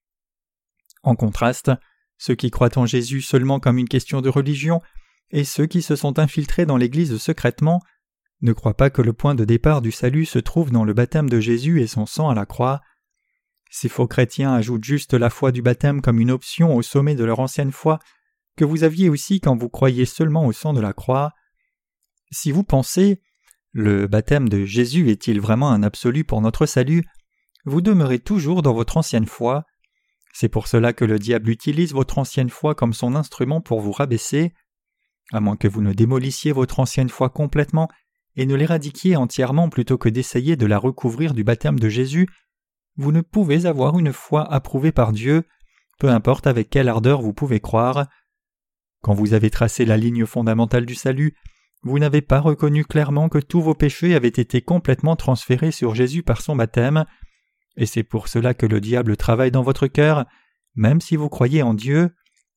En contraste, ceux qui croient en Jésus seulement comme une question de religion et ceux qui se sont infiltrés dans l'Église secrètement ne croient pas que le point de départ du salut se trouve dans le baptême de Jésus et son sang à la croix. Ces faux chrétiens ajoutent juste la foi du baptême comme une option au sommet de leur ancienne foi que vous aviez aussi quand vous croyiez seulement au sang de la croix. Si vous pensez « Le baptême de Jésus est-il vraiment un absolu pour notre salut ?», vous demeurez toujours dans votre ancienne foi. C'est pour cela que le diable utilise votre ancienne foi comme son instrument pour vous rabaisser. À moins que vous ne démolissiez votre ancienne foi complètement et ne l'éradiquiez entièrement plutôt que d'essayer de la recouvrir du baptême de Jésus, vous ne pouvez avoir une foi approuvée par Dieu, peu importe avec quelle ardeur vous pouvez croire. Quand vous avez tracé la ligne fondamentale du salut, vous n'avez pas reconnu clairement que tous vos péchés avaient été complètement transférés sur Jésus par son baptême, et c'est pour cela que le diable travaille dans votre cœur, même si vous croyez en Dieu.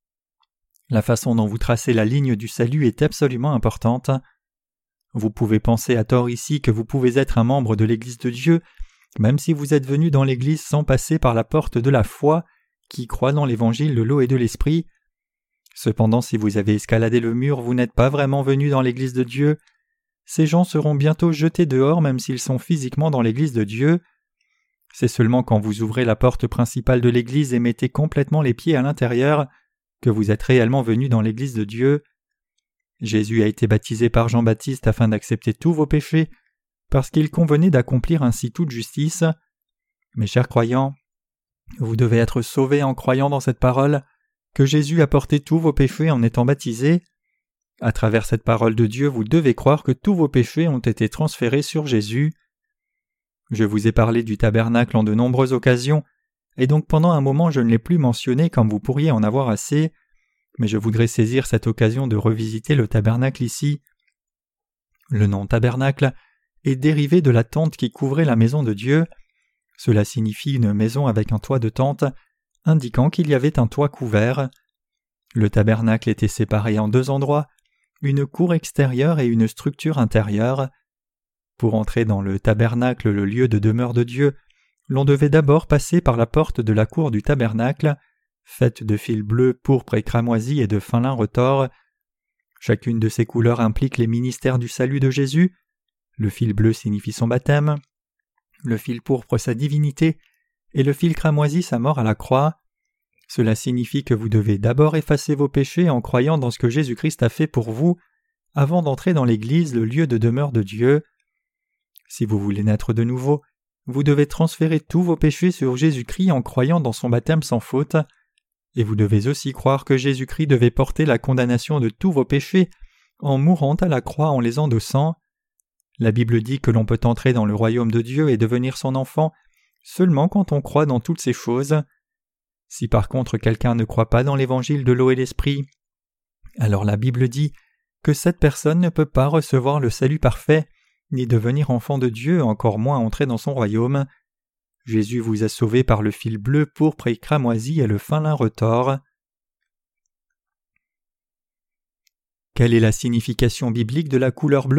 La façon dont vous tracez la ligne du salut est absolument importante. Vous pouvez penser à tort ici que vous pouvez être un membre de l'Église de Dieu, même si vous êtes venu dans l'Église sans passer par la porte de la foi, qui croit dans l'Évangile de l'eau et de l'Esprit. Cependant, si vous avez escaladé le mur, vous n'êtes pas vraiment venu dans l'Église de Dieu. Ces gens seront bientôt jetés dehors même s'ils sont physiquement dans l'Église de Dieu. C'est seulement quand vous ouvrez la porte principale de l'Église et mettez complètement les pieds à l'intérieur que vous êtes réellement venu dans l'Église de Dieu. Jésus a été baptisé par Jean-Baptiste afin d'accepter tous vos péchés, parce qu'il convenait d'accomplir ainsi toute justice. Mes chers croyants, vous devez être sauvés en croyant dans cette parole, que Jésus a porté tous vos péchés en étant baptisé. À travers cette parole de Dieu, vous devez croire que tous vos péchés ont été transférés sur Jésus. Je vous ai parlé du tabernacle en de nombreuses occasions, et donc pendant un moment je ne l'ai plus mentionné comme vous pourriez en avoir assez, mais je voudrais saisir cette occasion de revisiter le tabernacle ici. Le nom tabernacle est dérivé de la tente qui couvrait la maison de Dieu. Cela signifie une maison avec un toit de tente, indiquant qu'il y avait un toit couvert. Le tabernacle était séparé en deux endroits, une cour extérieure et une structure intérieure. Pour entrer dans le tabernacle, le lieu de demeure de Dieu, l'on devait d'abord passer par la porte de la cour du tabernacle, faite de fils bleus, pourpre et cramoisi et de fin lin retors. Chacune de ces couleurs implique les ministères du salut de Jésus. Le fil bleu signifie son baptême, le fil pourpre sa divinité, et le fil cramoisi sa mort à la croix. Cela signifie que vous devez d'abord effacer vos péchés en croyant dans ce que Jésus-Christ a fait pour vous, avant d'entrer dans l'Église, le lieu de demeure de Dieu. Si vous voulez naître de nouveau, vous devez transférer tous vos péchés sur Jésus-Christ en croyant dans son baptême sans faute, et vous devez aussi croire que Jésus-Christ devait porter la condamnation de tous vos péchés en mourant à la croix en les endossant. La Bible dit que l'on peut entrer dans le royaume de Dieu et devenir son enfant seulement quand on croit dans toutes ces choses. Si par contre quelqu'un ne croit pas dans l'évangile de l'eau et l'esprit, alors la Bible dit que cette personne ne peut pas recevoir le salut parfait, ni devenir enfant de Dieu, encore moins entrer dans son royaume. Jésus vous a sauvé par le fil bleu, pourpre et cramoisi et le fin lin retors. Quelle est la signification biblique de la couleur bleue ?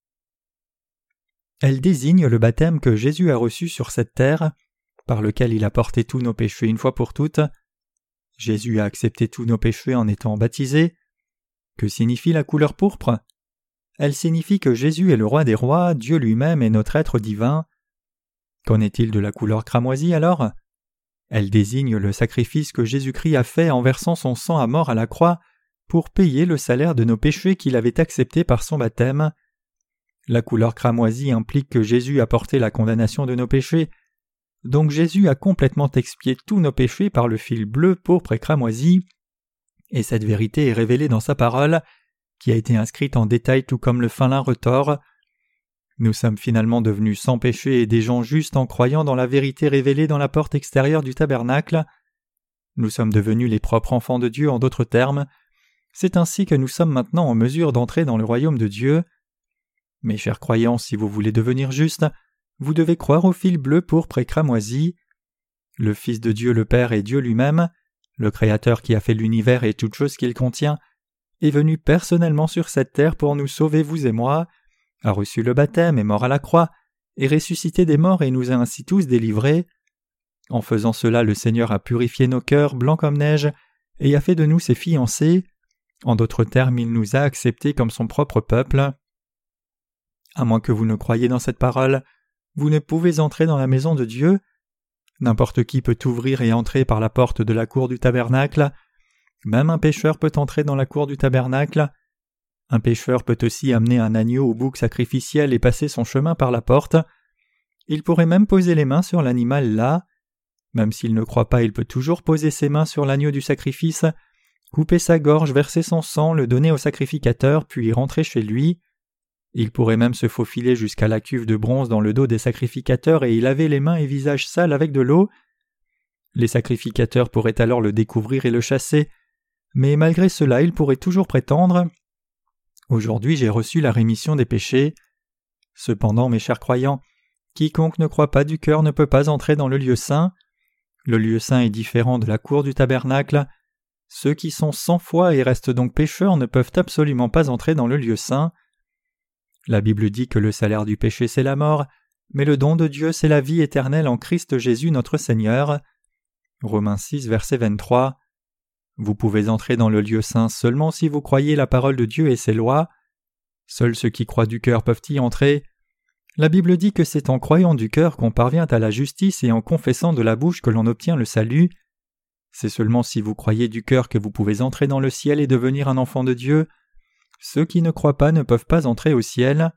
Elle désigne le baptême que Jésus a reçu sur cette terre, par lequel il a porté tous nos péchés une fois pour toutes. Jésus a accepté tous nos péchés en étant baptisé. Que signifie la couleur pourpre ? Elle signifie que Jésus est le roi des rois, Dieu lui-même est notre être divin. Qu'en est-il de la couleur cramoisie alors ? Elle désigne le sacrifice que Jésus-Christ a fait en versant son sang à mort à la croix pour payer le salaire de nos péchés qu'il avait accepté par son baptême. La couleur cramoisie implique que Jésus a porté la condamnation de nos péchés. Donc Jésus a complètement expié tous nos péchés par le fil bleu, pourpre et cramoisi. Et cette vérité est révélée dans sa parole, qui a été inscrite en détail tout comme le fin lin retors. Nous sommes finalement devenus sans péché et des gens justes en croyant dans la vérité révélée dans la porte extérieure du tabernacle. Nous sommes devenus les propres enfants de Dieu en d'autres termes. C'est ainsi que nous sommes maintenant en mesure d'entrer dans le royaume de Dieu. Mes chers croyants, si vous voulez devenir justes, vous devez croire au fil bleu, pourpre et cramoisi. Le Fils de Dieu le Père est Dieu lui-même, le Créateur qui a fait l'univers et toutes choses qu'il contient, est venu personnellement sur cette terre pour nous sauver, vous et moi, a reçu le baptême, est mort à la croix, est ressuscité des morts et nous a ainsi tous délivrés. En faisant cela, le Seigneur a purifié nos cœurs, blancs comme neige, et a fait de nous ses fiancés. En d'autres termes, il nous a acceptés comme son propre peuple. À moins que vous ne croyiez dans cette parole, vous ne pouvez entrer dans la maison de Dieu. N'importe qui peut ouvrir et entrer par la porte de la cour du tabernacle. Même un pécheur peut entrer dans la cour du tabernacle. Un pécheur peut aussi amener un agneau au bouc sacrificiel et passer son chemin par la porte. Il pourrait même poser les mains sur l'animal là. Même s'il ne croit pas, il peut toujours poser ses mains sur l'agneau du sacrifice, couper sa gorge, verser son sang, le donner au sacrificateur, puis rentrer chez lui. Il pourrait même se faufiler jusqu'à la cuve de bronze dans le dos des sacrificateurs et y laver les mains et visages sales avec de l'eau. Les sacrificateurs pourraient alors le découvrir et le chasser, mais malgré cela, il pourrait toujours prétendre « Aujourd'hui j'ai reçu la rémission des péchés ». Cependant, mes chers croyants, quiconque ne croit pas du cœur ne peut pas entrer dans le lieu saint. Le lieu saint est différent de la cour du tabernacle. Ceux qui sont sans foi et restent donc pécheurs ne peuvent absolument pas entrer dans le lieu saint. La Bible dit que le salaire du péché c'est la mort, mais le don de Dieu c'est la vie éternelle en Christ Jésus notre Seigneur. Romains 6, verset 23. Vous pouvez entrer dans le lieu saint seulement si vous croyez la parole de Dieu et ses lois. Seuls ceux qui croient du cœur peuvent y entrer. La Bible dit que c'est en croyant du cœur qu'on parvient à la justice et en confessant de la bouche que l'on obtient le salut. C'est seulement si vous croyez du cœur que vous pouvez entrer dans le ciel et devenir un enfant de Dieu. Ceux qui ne croient pas ne peuvent pas entrer au ciel.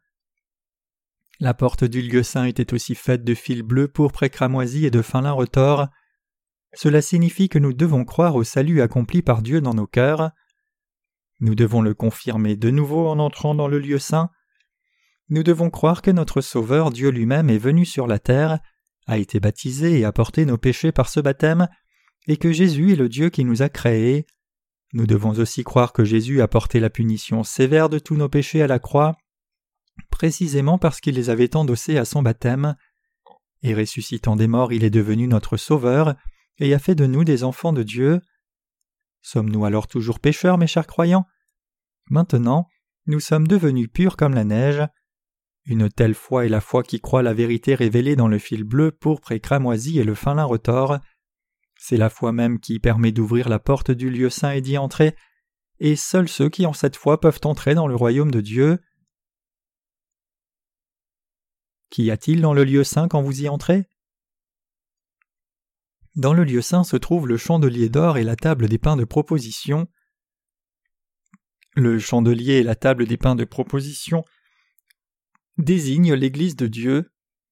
La porte du lieu saint était aussi faite de fils bleus, pourpre et cramoisis et de fin lin retors. Cela signifie que nous devons croire au salut accompli par Dieu dans nos cœurs. Nous devons le confirmer de nouveau en entrant dans le lieu saint. Nous devons croire que notre Sauveur, Dieu lui-même, est venu sur la terre, a été baptisé et a porté nos péchés par ce baptême, et que Jésus est le Dieu qui nous a créés. Nous devons aussi croire que Jésus a porté la punition sévère de tous nos péchés à la croix, précisément parce qu'il les avait endossés à son baptême. Et ressuscitant des morts, il est devenu notre Sauveur, et a fait de nous des enfants de Dieu. Sommes-nous alors toujours pécheurs, mes chers croyants? Maintenant, nous sommes devenus purs comme la neige. Une telle foi est la foi qui croit la vérité révélée dans le fil bleu, pourpre et cramoisi et le fin lin retors. C'est la foi même qui permet d'ouvrir la porte du lieu saint et d'y entrer, et seuls ceux qui ont cette foi peuvent entrer dans le royaume de Dieu. Qu'y a-t-il dans le lieu saint quand vous y entrez? Dans le lieu saint se trouve le chandelier d'or et la table des pains de proposition. Le chandelier et la table des pains de proposition désignent l'Église de Dieu.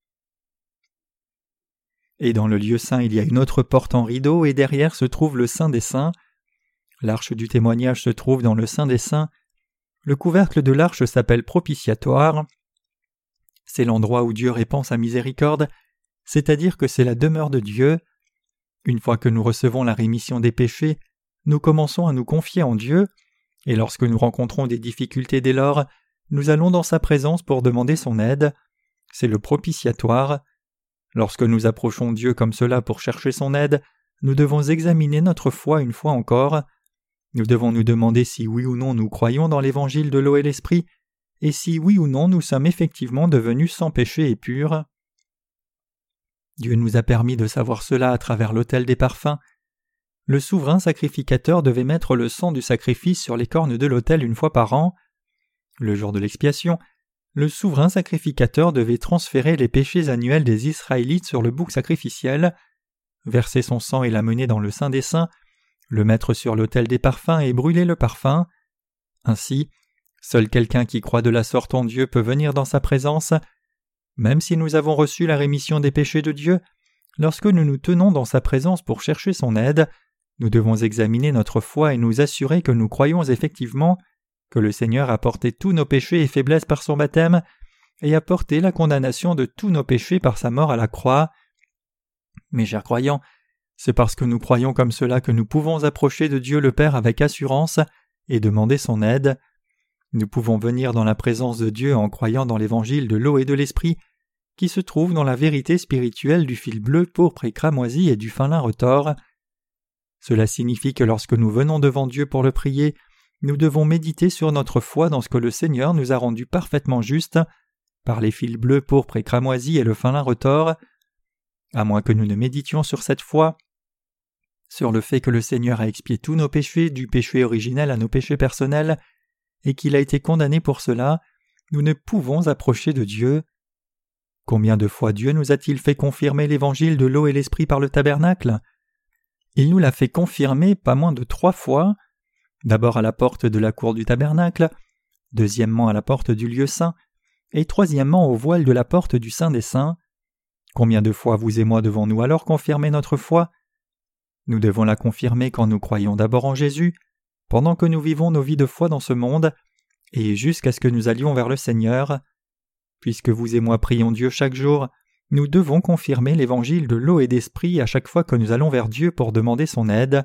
Et dans le lieu saint, il y a une autre porte en rideau, et derrière se trouve le Saint des Saints. L'arche du témoignage se trouve dans le Saint des Saints. Le couvercle de l'arche s'appelle propitiatoire. C'est l'endroit où Dieu répand sa miséricorde, c'est-à-dire que c'est la demeure de Dieu. Une fois que nous recevons la rémission des péchés, nous commençons à nous confier en Dieu, et lorsque nous rencontrons des difficultés dès lors, nous allons dans sa présence pour demander son aide. C'est le propitiatoire. Lorsque nous approchons Dieu comme cela pour chercher son aide, nous devons examiner notre foi une fois encore. Nous devons nous demander si oui ou non nous croyons dans l'évangile de l'eau et l'esprit, et si oui ou non nous sommes effectivement devenus sans péché et purs. Dieu nous a permis de savoir cela à travers l'autel des parfums. Le souverain sacrificateur devait mettre le sang du sacrifice sur les cornes de l'autel une fois par an. Le jour de l'expiation, le souverain sacrificateur devait transférer les péchés annuels des Israélites sur le bouc sacrificiel, verser son sang et l'amener dans le Saint des Saints, le mettre sur l'autel des parfums et brûler le parfum. Ainsi, seul quelqu'un qui croit de la sorte en Dieu peut venir dans sa présence. Même si nous avons reçu la rémission des péchés de Dieu, lorsque nous nous tenons dans sa présence pour chercher son aide, nous devons examiner notre foi et nous assurer que nous croyons effectivement que le Seigneur a porté tous nos péchés et faiblesses par son baptême, et a porté la condamnation de tous nos péchés par sa mort à la croix. Mes chers croyants, c'est parce que nous croyons comme cela que nous pouvons approcher de Dieu le Père avec assurance et demander son aide. Nous pouvons venir dans la présence de Dieu en croyant dans l'évangile de l'eau et de l'esprit, qui se trouve dans la vérité spirituelle du fil bleu, pourpre et cramoisi et du fin lin retors. Cela signifie que lorsque nous venons devant Dieu pour le prier, nous devons méditer sur notre foi dans ce que le Seigneur nous a rendu parfaitement juste par les fils bleus, pourpre et cramoisis et le fin lin retors. À moins que nous ne méditions sur cette foi, sur le fait que le Seigneur a expié tous nos péchés, du péché originel à nos péchés personnels, et qu'il a été condamné pour cela, nous ne pouvons approcher de Dieu. Combien de fois Dieu nous a-t-il fait confirmer l'évangile de l'eau et l'esprit par le tabernacle ? Il nous l'a fait confirmer pas moins de 3 fois, d'abord à la porte de la cour du tabernacle, deuxièmement à la porte du lieu saint, et troisièmement au voile de la porte du Saint des Saints. Combien de fois vous et moi devons-nous alors confirmer notre foi ? Nous devons la confirmer quand nous croyons d'abord en Jésus, pendant que nous vivons nos vies de foi dans ce monde, et jusqu'à ce que nous allions vers le Seigneur. Puisque vous et moi prions Dieu chaque jour, nous devons confirmer l'évangile de l'eau et d'esprit à chaque fois que nous allons vers Dieu pour demander son aide.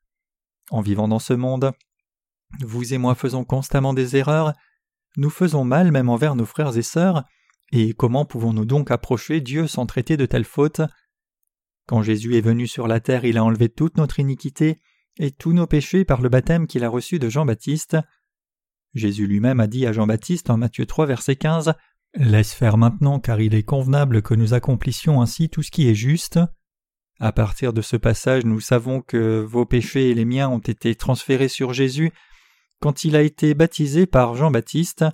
En vivant dans ce monde, vous et moi faisons constamment des erreurs, nous faisons mal même envers nos frères et sœurs, et comment pouvons-nous donc approcher Dieu sans traiter de telles fautes ? Quand Jésus est venu sur la terre, il a enlevé toute notre iniquité et tous nos péchés par le baptême qu'il a reçu de Jean-Baptiste. Jésus lui-même a dit à Jean-Baptiste en Matthieu 3, verset 15 « Laisse faire maintenant, car il est convenable que nous accomplissions ainsi tout ce qui est juste. » À partir de ce passage, nous savons que vos péchés et les miens ont été transférés sur Jésus quand il a été baptisé par Jean-Baptiste.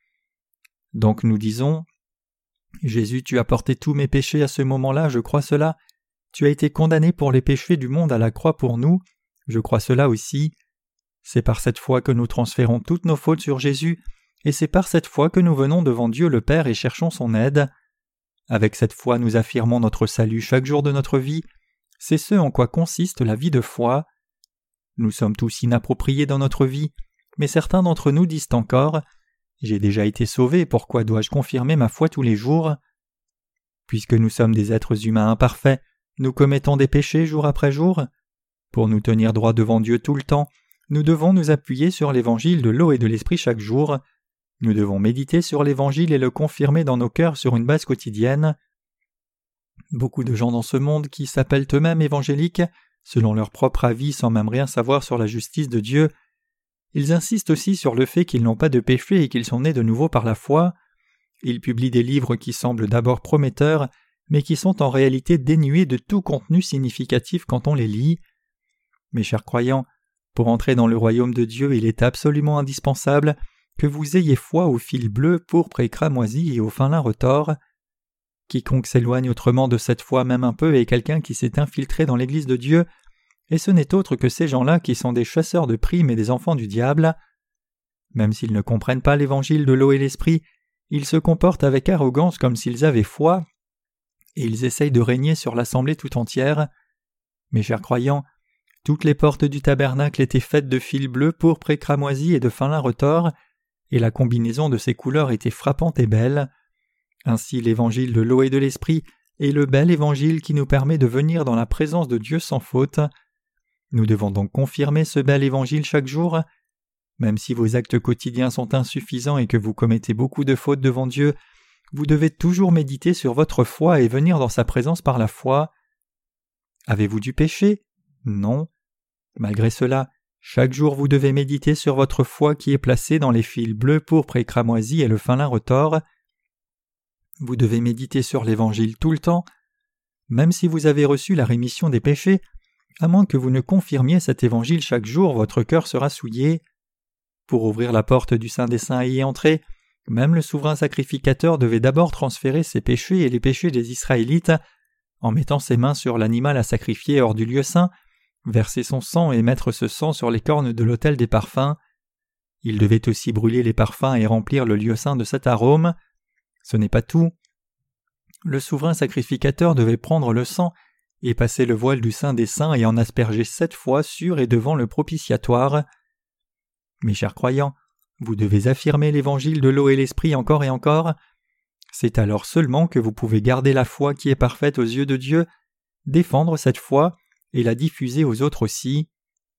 Donc nous disons « Jésus, tu as porté tous mes péchés à ce moment-là, je crois cela. Tu as été condamné pour les péchés du monde à la croix pour nous, je crois cela aussi. C'est par cette foi que nous transférons toutes nos fautes sur Jésus, et c'est par cette foi que nous venons devant Dieu le Père et cherchons son aide. Avec cette foi, nous affirmons notre salut chaque jour de notre vie. C'est ce en quoi consiste la vie de foi. Nous sommes tous inappropriés dans notre vie, mais certains d'entre nous disent encore « J'ai déjà été sauvé, pourquoi dois-je confirmer ma foi tous les jours ?» Puisque nous sommes des êtres humains imparfaits, nous commettons des péchés jour après jour. Pour nous tenir droit devant Dieu tout le temps, nous devons nous appuyer sur l'évangile de l'eau et de l'esprit chaque jour. Nous devons méditer sur l'évangile et le confirmer dans nos cœurs sur une base quotidienne. Beaucoup de gens dans ce monde qui s'appellent eux-mêmes évangéliques, selon leur propre avis sans même rien savoir sur la justice de Dieu, ils insistent aussi sur le fait qu'ils n'ont pas de péché et qu'ils sont nés de nouveau par la foi. Ils publient des livres qui semblent d'abord prometteurs, mais qui sont en réalité dénués de tout contenu significatif quand on les lit. Mes chers croyants, pour entrer dans le royaume de Dieu, il est absolument indispensable que vous ayez foi au fil bleu, pourpre et cramoisi et au fin lin retors. Quiconque s'éloigne autrement de cette foi même un peu est quelqu'un qui s'est infiltré dans l'Église de Dieu, et ce n'est autre que ces gens-là qui sont des chasseurs de primes et des enfants du diable. Même s'ils ne comprennent pas l'évangile de l'eau et l'esprit, ils se comportent avec arrogance comme s'ils avaient foi, et ils essayent de régner sur l'assemblée tout entière. Mes chers croyants, toutes les portes du tabernacle étaient faites de fil bleu, pourpre et cramoisi et de fin lin retors, et la combinaison de ces couleurs était frappante et belle. Ainsi l'évangile de l'eau et de l'esprit est le bel évangile qui nous permet de venir dans la présence de Dieu sans faute. Nous devons donc confirmer ce bel évangile chaque jour. Même si vos actes quotidiens sont insuffisants et que vous commettez beaucoup de fautes devant Dieu, vous devez toujours méditer sur votre foi et venir dans sa présence par la foi. Avez-vous du péché ? Non. Malgré cela, chaque jour vous devez méditer sur votre foi qui est placée dans les fils bleus, pourpre et cramoisi et le fin lin retors. Vous devez méditer sur l'Évangile tout le temps. Même si vous avez reçu la rémission des péchés, à moins que vous ne confirmiez cet Évangile chaque jour, votre cœur sera souillé. Pour ouvrir la porte du Saint des Saints et y entrer, même le souverain sacrificateur devait d'abord transférer ses péchés et les péchés des Israélites en mettant ses mains sur l'animal à sacrifier hors du lieu saint, verser son sang et mettre ce sang sur les cornes de l'autel des parfums. Il devait aussi brûler les parfums et remplir le lieu saint de cet arôme. Ce n'est pas tout. Le souverain sacrificateur devait prendre le sang et passer le voile du Saint des Saints et en asperger 7 fois sur et devant le propitiatoire. Mes chers croyants, vous devez affirmer l'évangile de l'eau et l'esprit encore et encore. C'est alors seulement que vous pouvez garder la foi qui est parfaite aux yeux de Dieu, défendre cette foi et la diffuser aux autres aussi.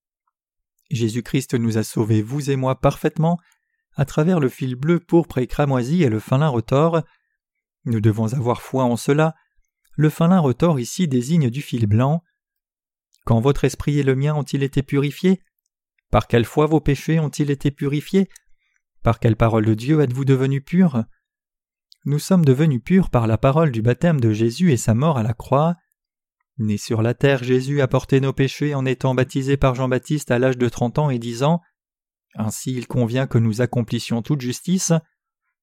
Jésus-Christ nous a sauvés, vous et moi, parfaitement, à travers le fil bleu, pourpre et cramoisi et le fin lin retors. Nous devons avoir foi en cela. Le fin lin retors ici désigne du fil blanc. Quand votre esprit et le mien ont-ils été purifiés ? Par quelle foi vos péchés ont-ils été purifiés ? Par quelle parole de Dieu êtes-vous devenus purs ? Nous sommes devenus purs par la parole du baptême de Jésus et sa mort à la croix. Né sur la terre, Jésus a porté nos péchés en étant baptisé par Jean-Baptiste à l'âge de 30 ans et disant « Ainsi il convient que nous accomplissions toute justice ».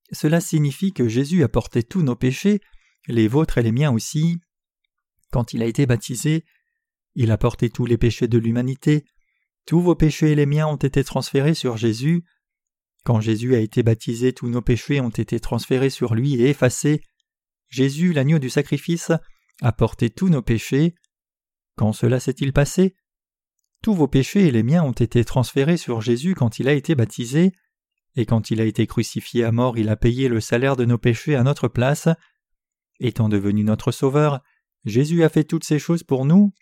Cela signifie que Jésus a porté tous nos péchés, les vôtres et les miens aussi. Quand il a été baptisé, il a porté tous les péchés de l'humanité. Tous vos péchés et les miens ont été transférés sur Jésus. Quand Jésus a été baptisé, tous nos péchés ont été transférés sur lui et effacés. Jésus, l'agneau du sacrifice, a porté tous nos péchés. Quand cela s'est-il passé? Tous vos péchés et les miens ont été transférés sur Jésus quand il a été baptisé, et quand il a été crucifié à mort, il a payé le salaire de nos péchés à notre place. Étant devenu notre Sauveur, Jésus a fait toutes ces choses pour nous.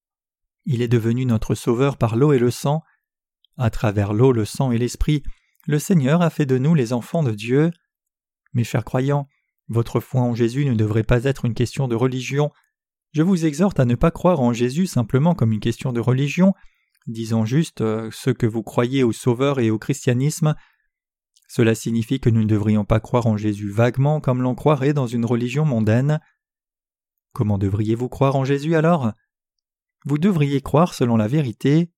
Il est devenu notre Sauveur par l'eau et le sang. À travers l'eau, le sang et l'Esprit, le Seigneur a fait de nous les enfants de Dieu. Mes chers croyants, votre foi en Jésus ne devrait pas être une question de religion. Je vous exhorte à ne pas croire en Jésus simplement comme une question de religion, disons juste ce que vous croyez au Sauveur et au christianisme. Cela signifie que nous ne devrions pas croire en Jésus vaguement comme l'on croirait dans une religion mondaine. Comment devriez-vous croire en Jésus alors? Vous devriez croire selon la vérité.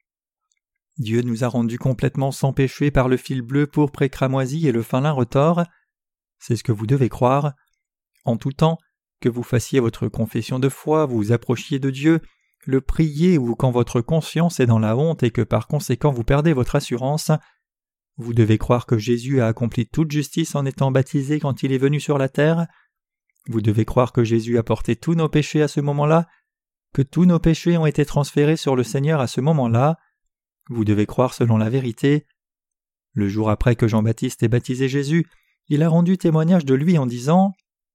Dieu nous a rendus complètement sans péché par le fil bleu, pourpre et cramoisi et le fin lin retors. C'est ce que vous devez croire. En tout temps, que vous fassiez votre confession de foi, vous approchiez de Dieu, le priez ou quand votre conscience est dans la honte et que par conséquent vous perdez votre assurance, vous devez croire que Jésus a accompli toute justice en étant baptisé quand il est venu sur la terre. Vous devez croire que Jésus a porté tous nos péchés à ce moment-là, que tous nos péchés ont été transférés sur le Seigneur à ce moment-là. Vous devez croire selon la vérité. Le jour après que Jean-Baptiste ait baptisé Jésus, il a rendu témoignage de lui en disant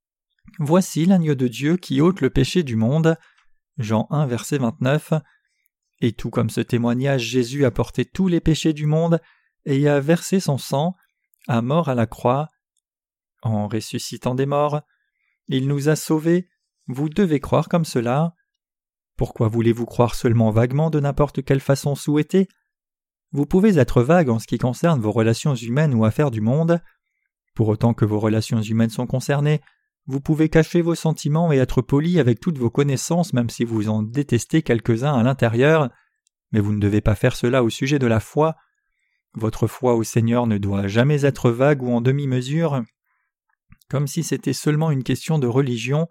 « Voici l'agneau de Dieu qui ôte le péché du monde » Jean 1, verset 29. Et tout comme ce témoignage, Jésus a porté tous les péchés du monde et a versé son sang, à mort à la croix. En ressuscitant des morts, il nous a sauvés. Vous devez croire comme cela. Pourquoi voulez-vous croire seulement vaguement de n'importe quelle façon souhaitée? Vous pouvez être vague en ce qui concerne vos relations humaines ou affaires du monde. Pour autant que vos relations humaines sont concernées, vous pouvez cacher vos sentiments et être poli avec toutes vos connaissances même si vous en détestez quelques-uns à l'intérieur, mais vous ne devez pas faire cela au sujet de la foi. Votre foi au Seigneur ne doit jamais être vague ou en demi-mesure, comme si c'était seulement une question de religion.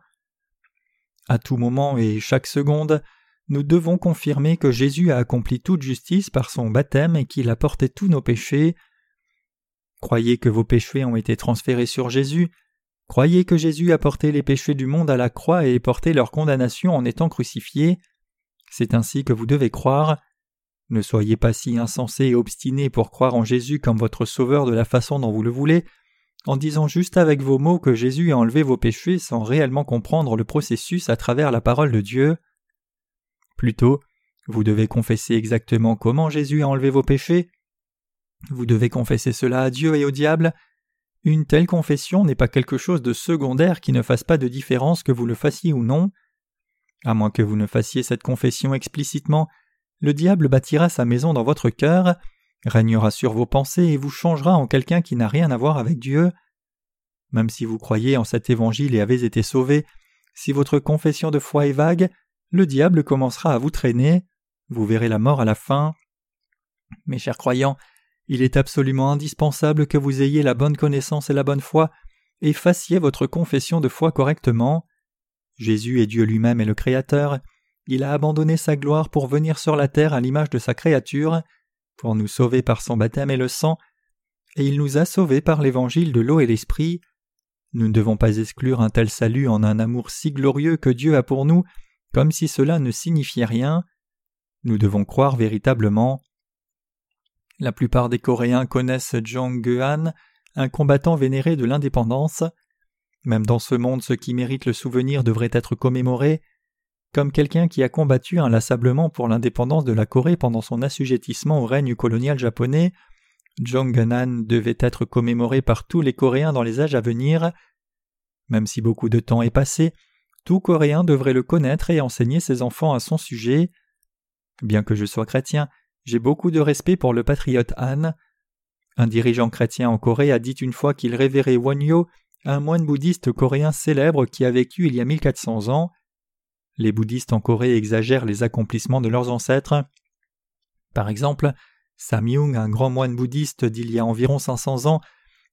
À tout moment et chaque seconde, nous devons confirmer que Jésus a accompli toute justice par son baptême et qu'il a porté tous nos péchés. Croyez que vos péchés ont été transférés sur Jésus. Croyez que Jésus a porté les péchés du monde à la croix et porté leur condamnation en étant crucifié. C'est ainsi que vous devez croire. Ne soyez pas si insensés et obstinés pour croire en Jésus comme votre Sauveur de la façon dont vous le voulez, en disant juste avec vos mots que Jésus a enlevé vos péchés sans réellement comprendre le processus à travers la parole de Dieu. Plutôt, vous devez confesser exactement comment Jésus a enlevé vos péchés. Vous devez confesser cela à Dieu et au diable. Une telle confession n'est pas quelque chose de secondaire qui ne fasse pas de différence que vous le fassiez ou non. À moins que vous ne fassiez cette confession explicitement, le diable bâtira sa maison dans votre cœur, régnera sur vos pensées et vous changera en quelqu'un qui n'a rien à voir avec Dieu. Même si vous croyez en cet évangile et avez été sauvés, si votre confession de foi est vague, le diable commencera à vous traîner, vous verrez la mort à la fin. Mes chers croyants, il est absolument indispensable que vous ayez la bonne connaissance et la bonne foi, et fassiez votre confession de foi correctement. Jésus est Dieu lui-même et le Créateur. Il a abandonné sa gloire pour venir sur la terre à l'image de sa créature, pour nous sauver par son baptême et le sang, et il nous a sauvés par l'évangile de l'eau et l'esprit. Nous ne devons pas exclure un tel salut en un amour si glorieux que Dieu a pour nous, comme si cela ne signifiait rien. Nous devons croire véritablement. La plupart des Coréens connaissent Jong Geun, un combattant vénéré de l'indépendance. Même dans ce monde, ce qui mérite le souvenir devrait être commémoré. Comme quelqu'un qui a combattu inlassablement pour l'indépendance de la Corée pendant son assujettissement au règne colonial japonais, Jong Geun devait être commémoré par tous les Coréens dans les âges à venir. Même si beaucoup de temps est passé, tout Coréen devrait le connaître et enseigner ses enfants à son sujet. Bien que je sois chrétien, j'ai beaucoup de respect pour le patriote Han. Un dirigeant chrétien en Corée a dit une fois qu'il révérait Wonyo, un moine bouddhiste coréen célèbre qui a vécu il y a 1400 ans. Les bouddhistes en Corée exagèrent les accomplissements de leurs ancêtres. Par exemple, Samyung, un grand moine bouddhiste d'il y a environ 500 ans,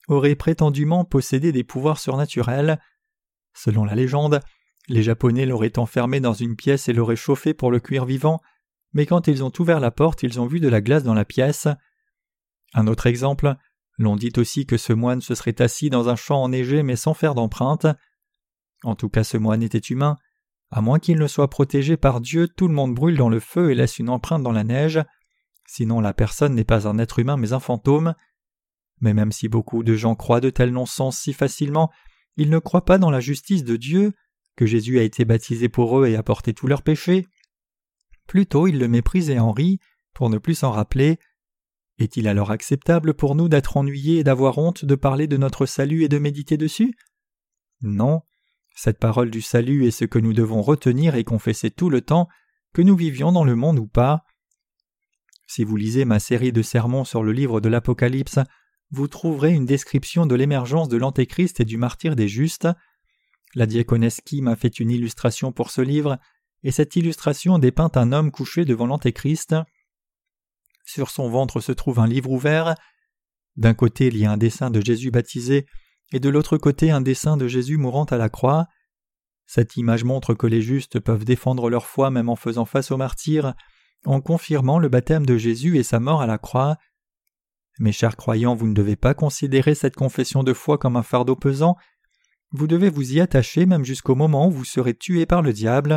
aurait prétendument possédé des pouvoirs surnaturels. Selon la légende, les Japonais l'auraient enfermé dans une pièce et l'auraient chauffé pour le cuire vivant, mais quand ils ont ouvert la porte, ils ont vu de la glace dans la pièce. Un autre exemple, l'on dit aussi que ce moine se serait assis dans un champ enneigé mais sans faire d'empreinte. En tout cas, ce moine était humain. À moins qu'il ne soit protégé par Dieu, tout le monde brûle dans le feu et laisse une empreinte dans la neige. Sinon, la personne n'est pas un être humain mais un fantôme. Mais même si beaucoup de gens croient de tels non-sens si facilement, ils ne croient pas dans la justice de Dieu, que Jésus a été baptisé pour eux et a porté tous leurs péchés. Plutôt, ils le méprisent et en rient, pour ne plus s'en rappeler. Est-il alors acceptable pour nous d'être ennuyés et d'avoir honte de parler de notre salut et de méditer dessus? Non. Cette parole du salut est ce que nous devons retenir et confesser tout le temps, que nous vivions dans le monde ou pas. Si vous lisez ma série de sermons sur le livre de l'Apocalypse, vous trouverez une description de l'émergence de l'Antéchrist et du martyre des justes. La diaconesse Kim a fait une illustration pour ce livre, et cette illustration dépeint un homme couché devant l'Antéchrist. Sur son ventre se trouve un livre ouvert. D'un côté, il y a un dessin de Jésus baptisé, et de l'autre côté un dessin de Jésus mourant à la croix. Cette image montre que les justes peuvent défendre leur foi même en faisant face au martyr, en confirmant le baptême de Jésus et sa mort à la croix. Mes chers croyants, vous ne devez pas considérer cette confession de foi comme un fardeau pesant. Vous devez vous y attacher même jusqu'au moment où vous serez tués par le diable.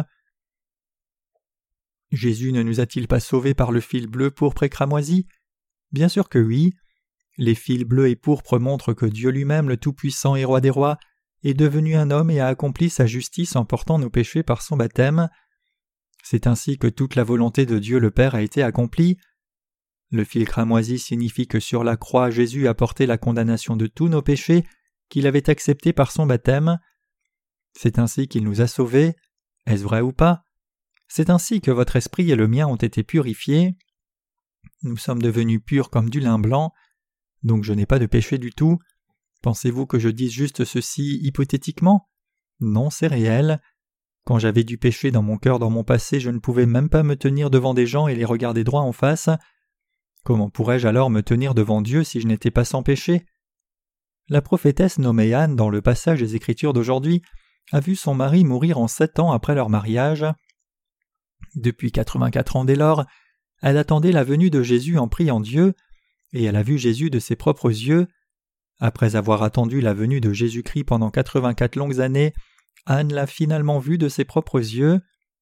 Jésus ne nous a-t-il pas sauvés par le fil bleu, pourpre et cramoisi? Bien sûr que oui. Les fils bleus et pourpres montrent que Dieu lui-même, le Tout-Puissant et Roi des rois, est devenu un homme et a accompli sa justice en portant nos péchés par son baptême. C'est ainsi que toute la volonté de Dieu le Père a été accomplie. Le fil cramoisi signifie que sur la croix, Jésus a porté la condamnation de tous nos péchés qu'il avait acceptés par son baptême. C'est ainsi qu'il nous a sauvés. Est-ce vrai ou pas? C'est ainsi que votre esprit et le mien ont été purifiés. Nous sommes devenus purs comme du lin blanc. Donc je n'ai pas de péché du tout. Pensez-vous que je dise juste ceci hypothétiquement? Non, c'est réel. Quand j'avais du péché dans mon cœur dans mon passé, je ne pouvais même pas me tenir devant des gens et les regarder droit en face. Comment pourrais-je alors me tenir devant Dieu si je n'étais pas sans péché? La prophétesse nommée Anne, dans le passage des Écritures d'aujourd'hui, a vu son mari mourir en 7 ans après leur mariage. Depuis 84 ans dès lors, elle attendait la venue de Jésus en priant Dieu, et elle a vu Jésus de ses propres yeux. Après avoir attendu la venue de Jésus-Christ pendant 84 longues années, Anne l'a finalement vu de ses propres yeux.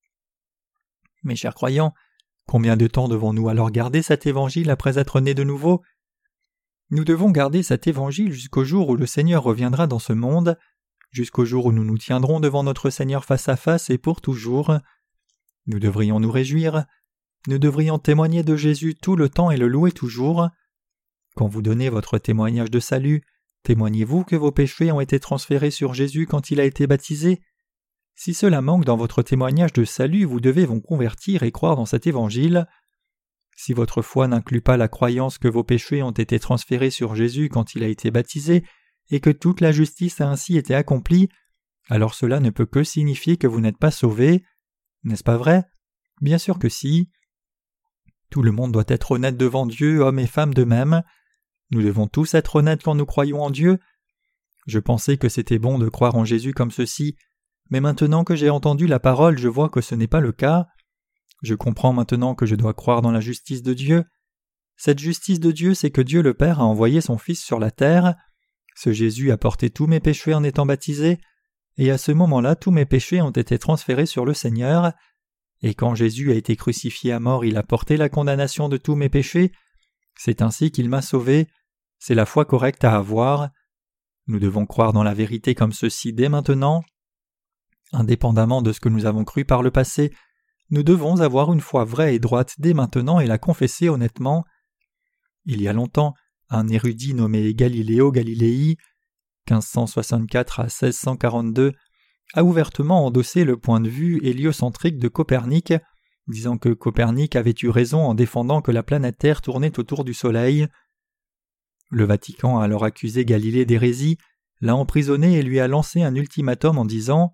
Mes chers croyants, combien de temps devons-nous alors garder cet évangile après être nés de nouveau? Nous devons garder cet évangile jusqu'au jour où le Seigneur reviendra dans ce monde, jusqu'au jour où nous nous tiendrons devant notre Seigneur face à face et pour toujours. Nous devrions nous réjouir, nous devrions témoigner de Jésus tout le temps et le louer toujours. Quand vous donnez votre témoignage de salut, témoignez-vous que vos péchés ont été transférés sur Jésus quand il a été baptisé? Si cela manque dans votre témoignage de salut, vous devez vous convertir et croire dans cet évangile. Si votre foi n'inclut pas la croyance que vos péchés ont été transférés sur Jésus quand il a été baptisé et que toute la justice a ainsi été accomplie, alors cela ne peut que signifier que vous n'êtes pas sauvés. N'est-ce pas vrai? Bien sûr que si. Tout le monde doit être honnête devant Dieu, hommes et femmes de même. Nous devons tous être honnêtes quand nous croyons en Dieu. Je pensais que c'était bon de croire en Jésus comme ceci, mais maintenant que j'ai entendu la parole, je vois que ce n'est pas le cas. Je comprends maintenant que je dois croire dans la justice de Dieu. Cette justice de Dieu, c'est que Dieu le Père a envoyé son Fils sur la terre. Ce Jésus a porté tous mes péchés en étant baptisé, et à ce moment-là, tous mes péchés ont été transférés sur le Seigneur. Et quand Jésus a été crucifié à mort, il a porté la condamnation de tous mes péchés. C'est ainsi qu'il m'a sauvé. C'est la foi correcte à avoir. Nous devons croire dans la vérité comme ceci dès maintenant. Indépendamment de ce que nous avons cru par le passé, nous devons avoir une foi vraie et droite dès maintenant et la confesser honnêtement. Il y a longtemps, un érudit nommé Galileo Galilei, 1564 à 1642, a ouvertement endossé le point de vue héliocentrique de Copernic, disant que Copernic avait eu raison en défendant que la planète Terre tournait autour du Soleil. Le Vatican a alors accusé Galilée d'hérésie, l'a emprisonné et lui a lancé un ultimatum en disant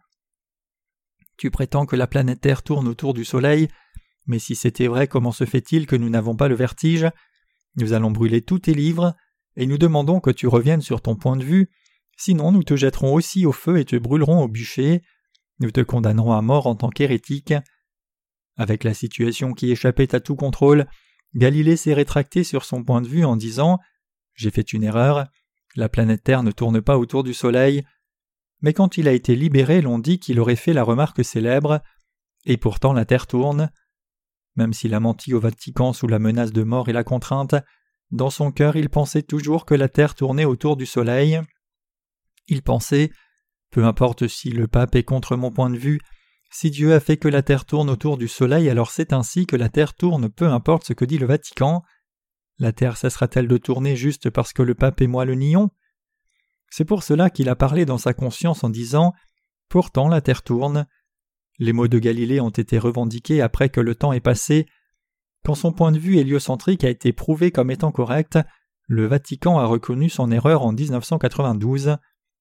« Tu prétends que la planète Terre tourne autour du Soleil, mais si c'était vrai, comment se fait-il que nous n'avons pas le vertige? Nous allons brûler tous tes livres. et nous demandons que tu reviennes sur ton point de vue, sinon nous te jetterons aussi au feu et te brûlerons au bûcher. Nous te condamnerons à mort en tant qu'hérétique. » Avec la situation qui échappait à tout contrôle, Galilée s'est rétracté sur son point de vue en disant « J'ai fait une erreur, la planète Terre ne tourne pas autour du Soleil. » Mais quand il a été libéré, l'on dit qu'il aurait fait la remarque célèbre « Et pourtant la Terre tourne ». Même s'il a menti au Vatican sous la menace de mort et la contrainte, dans son cœur il pensait toujours que la Terre tournait autour du Soleil. Il pensait « Peu importe si le pape est contre mon point de vue, si Dieu a fait que la Terre tourne autour du Soleil, alors c'est ainsi que la Terre tourne, peu importe ce que dit le Vatican. La Terre cessera-t-elle de tourner juste parce que le pape et moi le nions ?» C'est pour cela qu'il a parlé dans sa conscience en disant « Pourtant la Terre tourne ». Les mots de Galilée ont été revendiqués après que le temps est passé. Quand son point de vue héliocentrique a été prouvé comme étant correct, le Vatican a reconnu son erreur en 1992.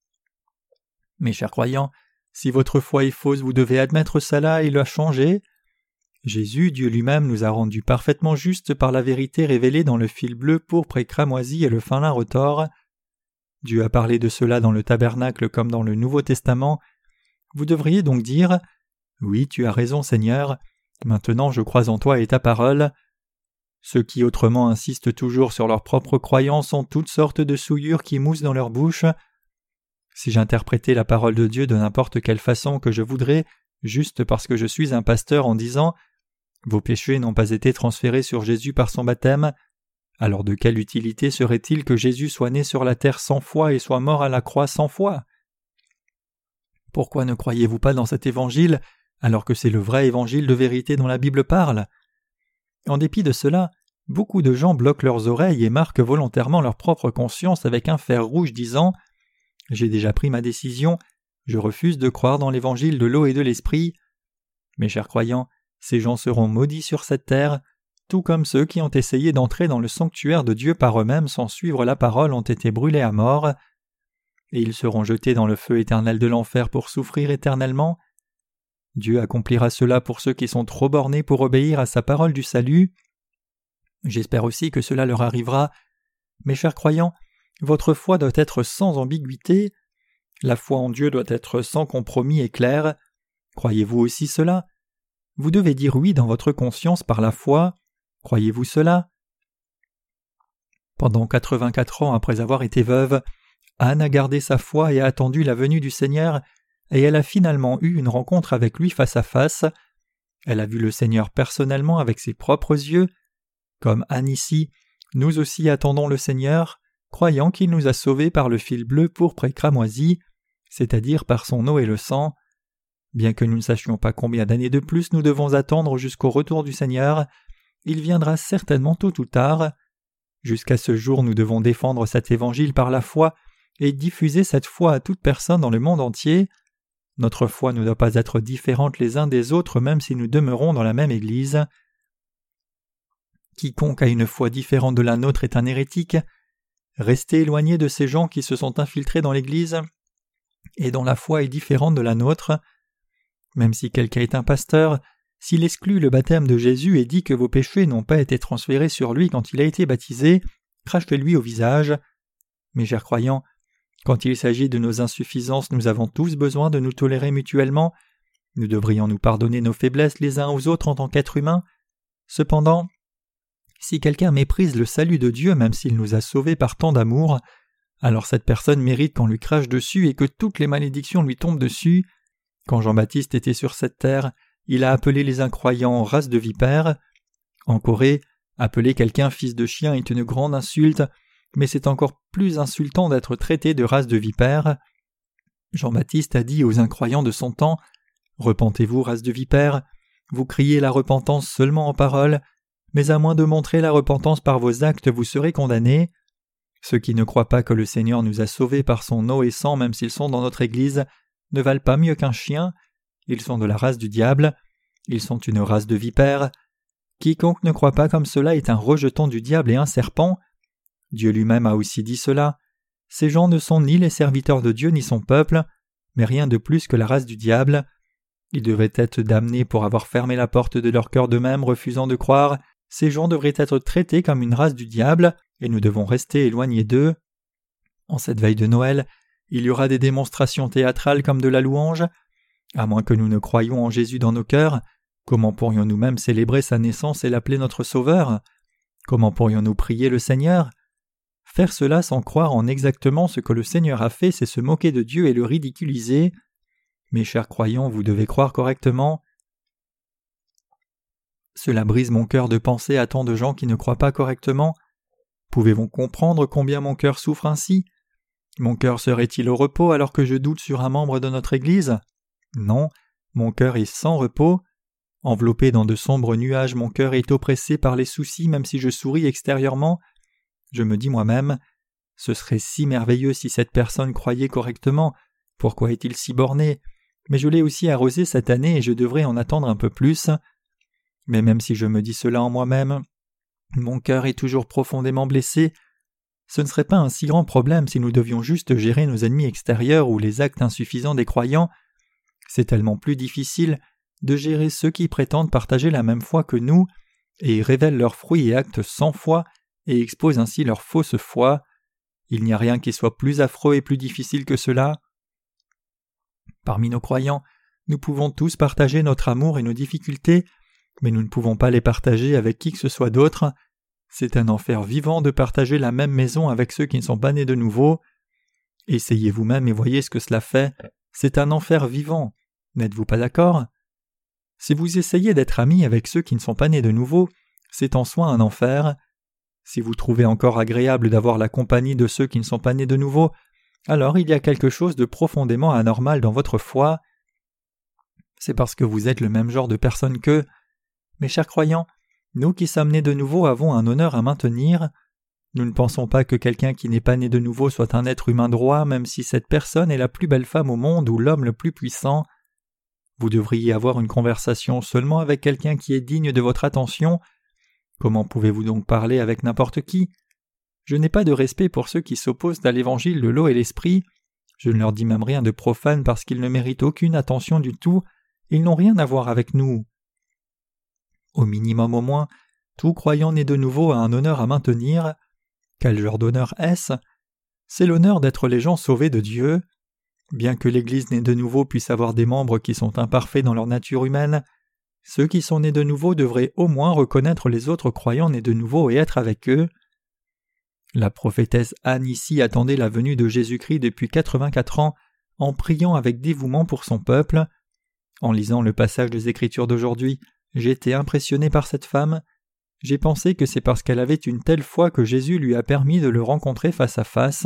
Mes chers croyants, si votre foi est fausse, vous devez admettre cela et la changer. Jésus, Dieu lui-même, nous a rendus parfaitement justes par la vérité révélée dans le fil bleu, pourpre et cramoisi et le fin lin retors. Dieu a parlé de cela dans le tabernacle comme dans le Nouveau Testament. Vous devriez donc dire « Oui, tu as raison, Seigneur. Maintenant je crois en toi et ta parole. » Ceux qui autrement insistent toujours sur leurs propres croyances ont toutes sortes de souillures qui moussent dans leur bouche. Si j'interprétais la parole de Dieu de n'importe quelle façon que je voudrais, juste parce que je suis un pasteur en disant « Vos péchés n'ont pas été transférés sur Jésus par son baptême », alors de quelle utilité serait-il que Jésus soit né sur la terre 100 fois et soit mort à la croix 100 fois ? Pourquoi ne croyez-vous pas dans cet évangile alors que c'est le vrai évangile de vérité dont la Bible parle ? En dépit de cela, beaucoup de gens bloquent leurs oreilles et marquent volontairement leur propre conscience avec un fer rouge disant « J'ai déjà pris ma décision, je refuse de croire dans l'évangile de l'eau et de l'esprit. » Mes chers croyants, ces gens seront maudits sur cette terre, tout comme ceux qui ont essayé d'entrer dans le sanctuaire de Dieu par eux-mêmes sans suivre la parole ont été brûlés à mort. Et ils seront jetés dans le feu éternel de l'enfer pour souffrir éternellement. Dieu accomplira cela pour ceux qui sont trop bornés pour obéir à sa parole du salut. J'espère aussi que cela leur arrivera. Mes chers croyants, votre foi doit être sans ambiguïté. La foi en Dieu doit être sans compromis et claire. Croyez-vous aussi cela ? Vous devez dire oui dans votre conscience par la foi. Croyez-vous cela ? Pendant 84 ans après avoir été veuve, Anne a gardé sa foi et a attendu la venue du Seigneur, et elle a finalement eu une rencontre avec lui face à face. Elle a vu le Seigneur personnellement avec ses propres yeux. Comme Anne ici, nous aussi attendons le Seigneur, croyant qu'il nous a sauvés par le fil bleu, pourpre et cramoisi, c'est-à-dire par son eau et le sang. Bien que nous ne sachions pas combien d'années de plus nous devons attendre jusqu'au retour du Seigneur, il viendra certainement tôt ou tard. Jusqu'à ce jour, nous devons défendre cet évangile par la foi et diffuser cette foi à toute personne dans le monde entier. Notre foi ne doit pas être différente les uns des autres même si nous demeurons dans la même Église. Quiconque a une foi différente de la nôtre est un hérétique. Restez éloignés de ces gens qui se sont infiltrés dans l'Église et dont la foi est différente de la nôtre. Même si quelqu'un est un pasteur, s'il exclut le baptême de Jésus et dit que vos péchés n'ont pas été transférés sur lui quand il a été baptisé, crachez-lui au visage. Mes chers croyants, quand il s'agit de nos insuffisances, nous avons tous besoin de nous tolérer mutuellement. Nous devrions nous pardonner nos faiblesses les uns aux autres en tant qu'êtres humains. Cependant, si quelqu'un méprise le salut de Dieu même s'il nous a sauvés par tant d'amour, alors cette personne mérite qu'on lui crache dessus et que toutes les malédictions lui tombent dessus. Quand Jean-Baptiste était sur cette terre, il a appelé les incroyants race de vipères. En Corée, appeler quelqu'un fils de chien est une grande insulte, mais c'est encore plus insultant d'être traité de race de vipères. Jean-Baptiste a dit aux incroyants de son temps « Repentez-vous, race de vipères, vous criez la repentance seulement en paroles, mais à moins de montrer la repentance par vos actes, vous serez condamnés. Ceux qui ne croient pas que le Seigneur nous a sauvés par son eau et sang même s'ils sont dans notre Église ne valent pas mieux qu'un chien. Ils sont de la race du diable. Ils sont une race de vipères. Quiconque ne croit pas comme cela est un rejeton du diable et un serpent. Dieu lui-même a aussi dit cela. Ces gens ne sont ni les serviteurs de Dieu ni son peuple, mais rien de plus que la race du diable. Ils devaient être damnés pour avoir fermé la porte de leur cœur d'eux-mêmes, refusant de croire Ces gens devraient être traités comme une race du diable, et nous devons rester éloignés d'eux. En cette veille de Noël, il y aura des démonstrations théâtrales comme de la louange. À moins que nous ne croyions en Jésus dans nos cœurs, comment pourrions-nous même célébrer sa naissance et l'appeler notre Sauveur? Comment pourrions-nous prier le Seigneur? Faire cela sans croire en exactement ce que le Seigneur a fait, c'est se moquer de Dieu et le ridiculiser. Mes chers croyants, vous devez croire correctement. Cela brise mon cœur de penser à tant de gens qui ne croient pas correctement. Pouvez-vous comprendre combien mon cœur souffre ainsi? Mon cœur serait-il au repos alors que je doute sur un membre de notre Église? Non, mon cœur est sans repos. Enveloppé dans de sombres nuages, mon cœur est oppressé par les soucis même si je souris extérieurement. Je me dis moi-même, ce serait si merveilleux si cette personne croyait correctement, pourquoi est-il si borné? Mais je l'ai aussi arrosé cette année et je devrais en attendre un peu plus. Mais même si je me dis cela en moi-même, mon cœur est toujours profondément blessé. Ce ne serait pas un si grand problème si nous devions juste gérer nos ennemis extérieurs ou les actes insuffisants des croyants. C'est tellement plus difficile de gérer ceux qui prétendent partager la même foi que nous et révèlent leurs fruits et actes sans foi et exposent ainsi leur fausse foi. Il n'y a rien qui soit plus affreux et plus difficile que cela. Parmi nos croyants, nous pouvons tous partager notre amour et nos difficultés, mais nous ne pouvons pas les partager avec qui que ce soit d'autre. C'est un enfer vivant de partager la même maison avec ceux qui ne sont pas nés de nouveau. Essayez vous-même et voyez ce que cela fait. C'est un enfer vivant. N'êtes-vous pas d'accord? Si vous essayez d'être amis avec ceux qui ne sont pas nés de nouveau, c'est en soi un enfer. Si vous trouvez encore agréable d'avoir la compagnie de ceux qui ne sont pas nés de nouveau, alors il y a quelque chose de profondément anormal dans votre foi. C'est parce que vous êtes le même genre de personne qu'eux. Mes chers croyants, nous qui sommes nés de nouveau avons un honneur à maintenir. Nous ne pensons pas que quelqu'un qui n'est pas né de nouveau soit un être humain droit, même si cette personne est la plus belle femme au monde ou l'homme le plus puissant. Vous devriez avoir une conversation seulement avec quelqu'un qui est digne de votre attention. Comment pouvez-vous donc parler avec n'importe qui? Je n'ai pas de respect pour ceux qui s'opposent à l'évangile de l'eau et l'esprit. Je ne leur dis même rien de profane parce qu'ils ne méritent aucune attention du tout. Ils n'ont rien à voir avec nous. Au minimum au moins, tout croyant né de nouveau a un honneur à maintenir. Quel genre d'honneur est-ce? C'est l'honneur d'être les gens sauvés de Dieu. Bien que l'Église née de nouveau puisse avoir des membres qui sont imparfaits dans leur nature humaine, ceux qui sont nés de nouveau devraient au moins reconnaître les autres croyants nés de nouveau et être avec eux. La prophétesse Anne ici attendait la venue de Jésus-Christ depuis 84 ans en priant avec dévouement pour son peuple. En lisant le passage des Écritures d'aujourd'hui, j'ai été impressionné par cette femme. J'ai pensé que c'est parce qu'elle avait une telle foi que Jésus lui a permis de le rencontrer face à face.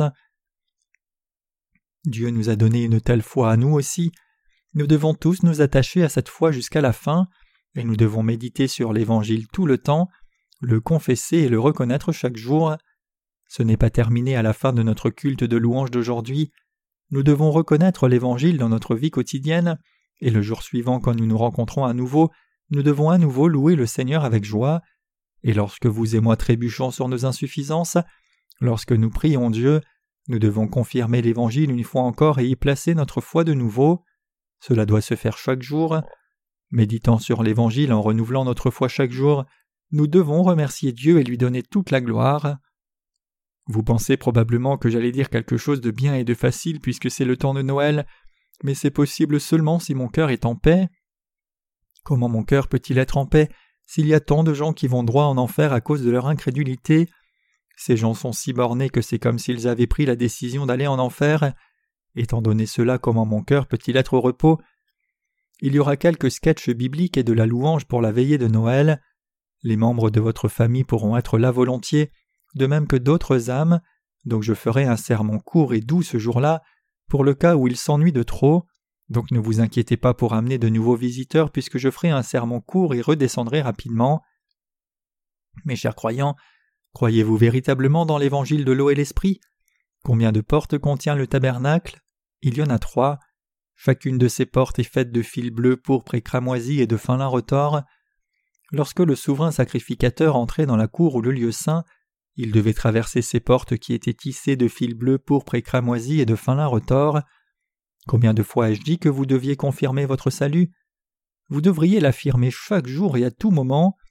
Dieu nous a donné une telle foi à nous aussi. Nous devons tous nous attacher à cette foi jusqu'à la fin, et nous devons méditer sur l'Évangile tout le temps, le confesser et le reconnaître chaque jour. Ce n'est pas terminé à la fin de notre culte de louange d'aujourd'hui. Nous devons reconnaître l'Évangile dans notre vie quotidienne, et le jour suivant, quand nous nous rencontrons à nouveau, nous devons à nouveau louer le Seigneur avec joie. Et lorsque vous et moi trébuchons sur nos insuffisances, lorsque nous prions Dieu, nous devons confirmer l'Évangile une fois encore et y placer notre foi de nouveau. Cela doit se faire chaque jour. Méditant sur l'Évangile en renouvelant notre foi chaque jour, nous devons remercier Dieu et lui donner toute la gloire. Vous pensez probablement que j'allais dire quelque chose de bien et de facile puisque c'est le temps de Noël, mais c'est possible seulement si mon cœur est en paix. Comment mon cœur peut-il être en paix s'il y a tant de gens qui vont droit en enfer à cause de leur incrédulité? Ces gens sont si bornés que c'est comme s'ils avaient pris la décision d'aller en enfer. Étant donné cela, comment mon cœur peut-il être au repos? Il y aura quelques sketchs bibliques et de la louange pour la veillée de Noël. Les membres de votre famille pourront être là volontiers, de même que d'autres âmes, donc je ferai un sermon court et doux ce jour-là, pour le cas où ils s'ennuient de trop. Donc ne vous inquiétez pas pour amener de nouveaux visiteurs puisque je ferai un sermon court et redescendrai rapidement. Mes chers croyants, croyez-vous véritablement dans l'évangile de l'eau et l'esprit? Combien de portes contient le tabernacle? Il y en a 3. Chacune de ces portes est faite de fils bleus, pourpres et cramoisis et de fin lin retors. Lorsque le souverain sacrificateur entrait dans la cour ou le lieu saint, il devait traverser ces portes qui étaient tissées de fils bleus, pourpres et cramoisis et de fin lin retors. Combien de fois ai-je dit que vous deviez confirmer votre salut? Vous devriez l'affirmer chaque jour et à tout moment.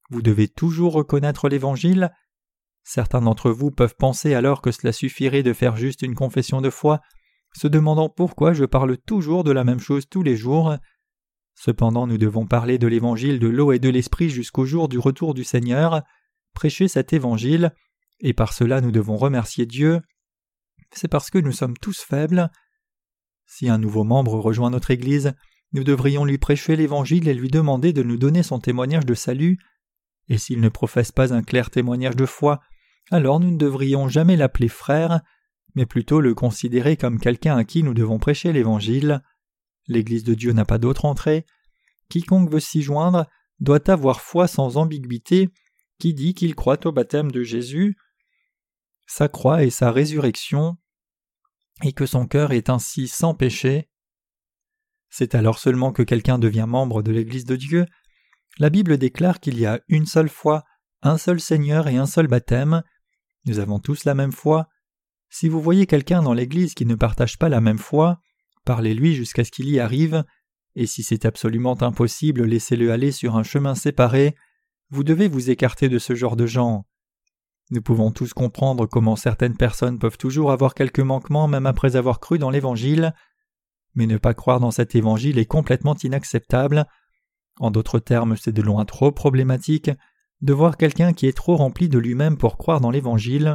Vous devez toujours reconnaître l'Évangile. Certains d'entre vous peuvent penser alors que cela suffirait de faire juste une confession de foi, se demandant pourquoi je parle toujours de la même chose tous les jours. Cependant, nous devons parler de l'Évangile de l'eau et de l'Esprit jusqu'au jour du retour du Seigneur, prêcher cet Évangile, et par cela nous devons remercier Dieu. C'est parce que nous sommes tous faibles. Si un nouveau membre rejoint notre Église, nous devrions lui prêcher l'Évangile et lui demander de nous donner son témoignage de salut. Et s'il ne professe pas un clair témoignage de foi, alors nous ne devrions jamais l'appeler frère, mais plutôt le considérer comme quelqu'un à qui nous devons prêcher l'Évangile. L'Église de Dieu n'a pas d'autre entrée. Quiconque veut s'y joindre doit avoir foi sans ambiguïté, qui dit qu'il croit au baptême de Jésus, sa croix et sa résurrection, et que son cœur est ainsi sans péché. C'est alors seulement que quelqu'un devient membre de l'Église de Dieu. La Bible déclare qu'il y a une seule foi, un seul Seigneur et un seul baptême. Nous avons tous la même foi. Si vous voyez quelqu'un dans l'Église qui ne partage pas la même foi, parlez-lui jusqu'à ce qu'il y arrive, et si c'est absolument impossible, laissez-le aller sur un chemin séparé. Vous devez vous écarter de ce genre de gens. Nous pouvons tous comprendre comment certaines personnes peuvent toujours avoir quelques manquements même après avoir cru dans l'Évangile, mais ne pas croire dans cet Évangile est complètement inacceptable. En d'autres termes, c'est de loin trop problématique de voir quelqu'un qui est trop rempli de lui-même pour croire dans l'Évangile.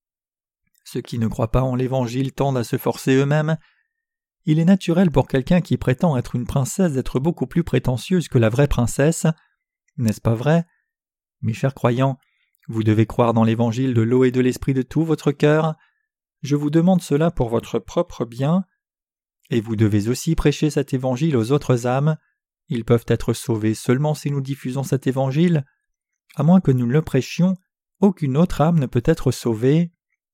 Ceux qui ne croient pas en l'Évangile tendent à se forcer eux-mêmes. Il est naturel pour quelqu'un qui prétend être une princesse d'être beaucoup plus prétentieuse que la vraie princesse. N'est-ce pas vrai? Mes chers croyants, vous devez croire dans l'Évangile de l'eau et de l'Esprit de tout votre cœur. Je vous demande cela pour votre propre bien. Et vous devez aussi prêcher cet Évangile aux autres âmes. Ils peuvent être sauvés seulement si nous diffusons cet Évangile. À moins que nous ne le prêchions, aucune autre âme ne peut être sauvée.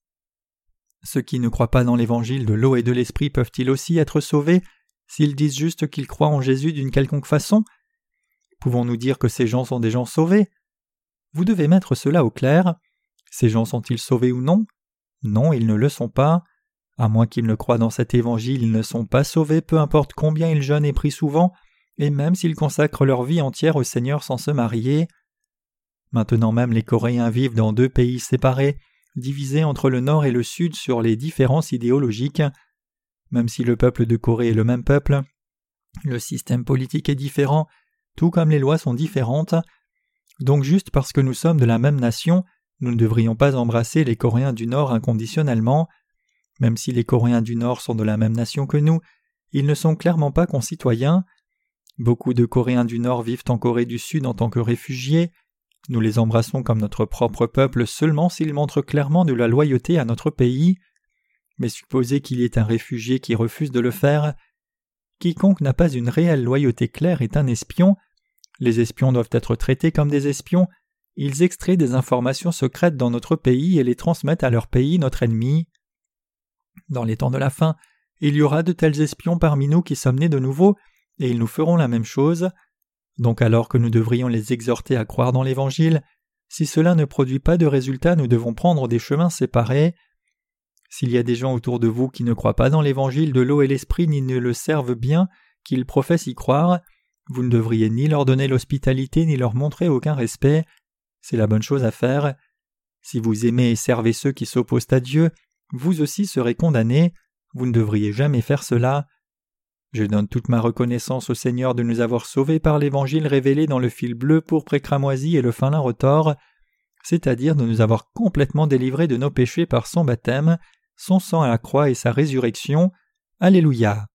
Ceux qui ne croient pas dans l'Évangile de l'eau et de l'Esprit peuvent-ils aussi être sauvés s'ils disent juste qu'ils croient en Jésus d'une quelconque façon? Pouvons-nous dire que ces gens sont des gens sauvés? Vous devez mettre cela au clair. Ces gens sont-ils sauvés ou non? Non, ils ne le sont pas. À moins qu'ils ne croient dans cet Évangile, ils ne sont pas sauvés, peu importe combien ils jeûnent et prient souvent, et même s'ils consacrent leur vie entière au Seigneur sans se marier. Maintenant même les Coréens vivent dans 2 pays séparés, divisés entre le Nord et le Sud sur les différences idéologiques. Même si le peuple de Corée est le même peuple, le système politique est différent, tout comme les lois sont différentes. Donc juste parce que nous sommes de la même nation, nous ne devrions pas embrasser les Coréens du Nord inconditionnellement. Même si les Coréens du Nord sont de la même nation que nous, ils ne sont clairement pas concitoyens. Beaucoup de Coréens du Nord vivent en Corée du Sud en tant que réfugiés. Nous les embrassons comme notre propre peuple seulement s'ils montrent clairement de la loyauté à notre pays. Mais supposez qu'il y ait un réfugié qui refuse de le faire. Quiconque n'a pas une réelle loyauté claire est un espion. Les espions doivent être traités comme des espions. Ils extraient des informations secrètes dans notre pays et les transmettent à leur pays, notre ennemi. Dans les temps de la fin, il y aura de tels espions parmi nous qui sommes nés de nouveau, et ils nous feront la même chose. Donc alors que nous devrions les exhorter à croire dans l'Évangile, si cela ne produit pas de résultat, nous devons prendre des chemins séparés. S'il y a des gens autour de vous qui ne croient pas dans l'Évangile de l'eau et l'Esprit ni ne le servent bien, qu'ils professent y croire, vous ne devriez ni leur donner l'hospitalité ni leur montrer aucun respect. C'est la bonne chose à faire. Si vous aimez et servez ceux qui s'opposent à Dieu, vous aussi serez condamnés. Vous ne devriez jamais faire cela. Je donne toute ma reconnaissance au Seigneur de nous avoir sauvés par l'Évangile révélé dans le fil bleu, pourpre et cramoisi et le fin lin retors, c'est-à-dire de nous avoir complètement délivrés de nos péchés par son baptême, son sang à la croix et sa résurrection. Alléluia.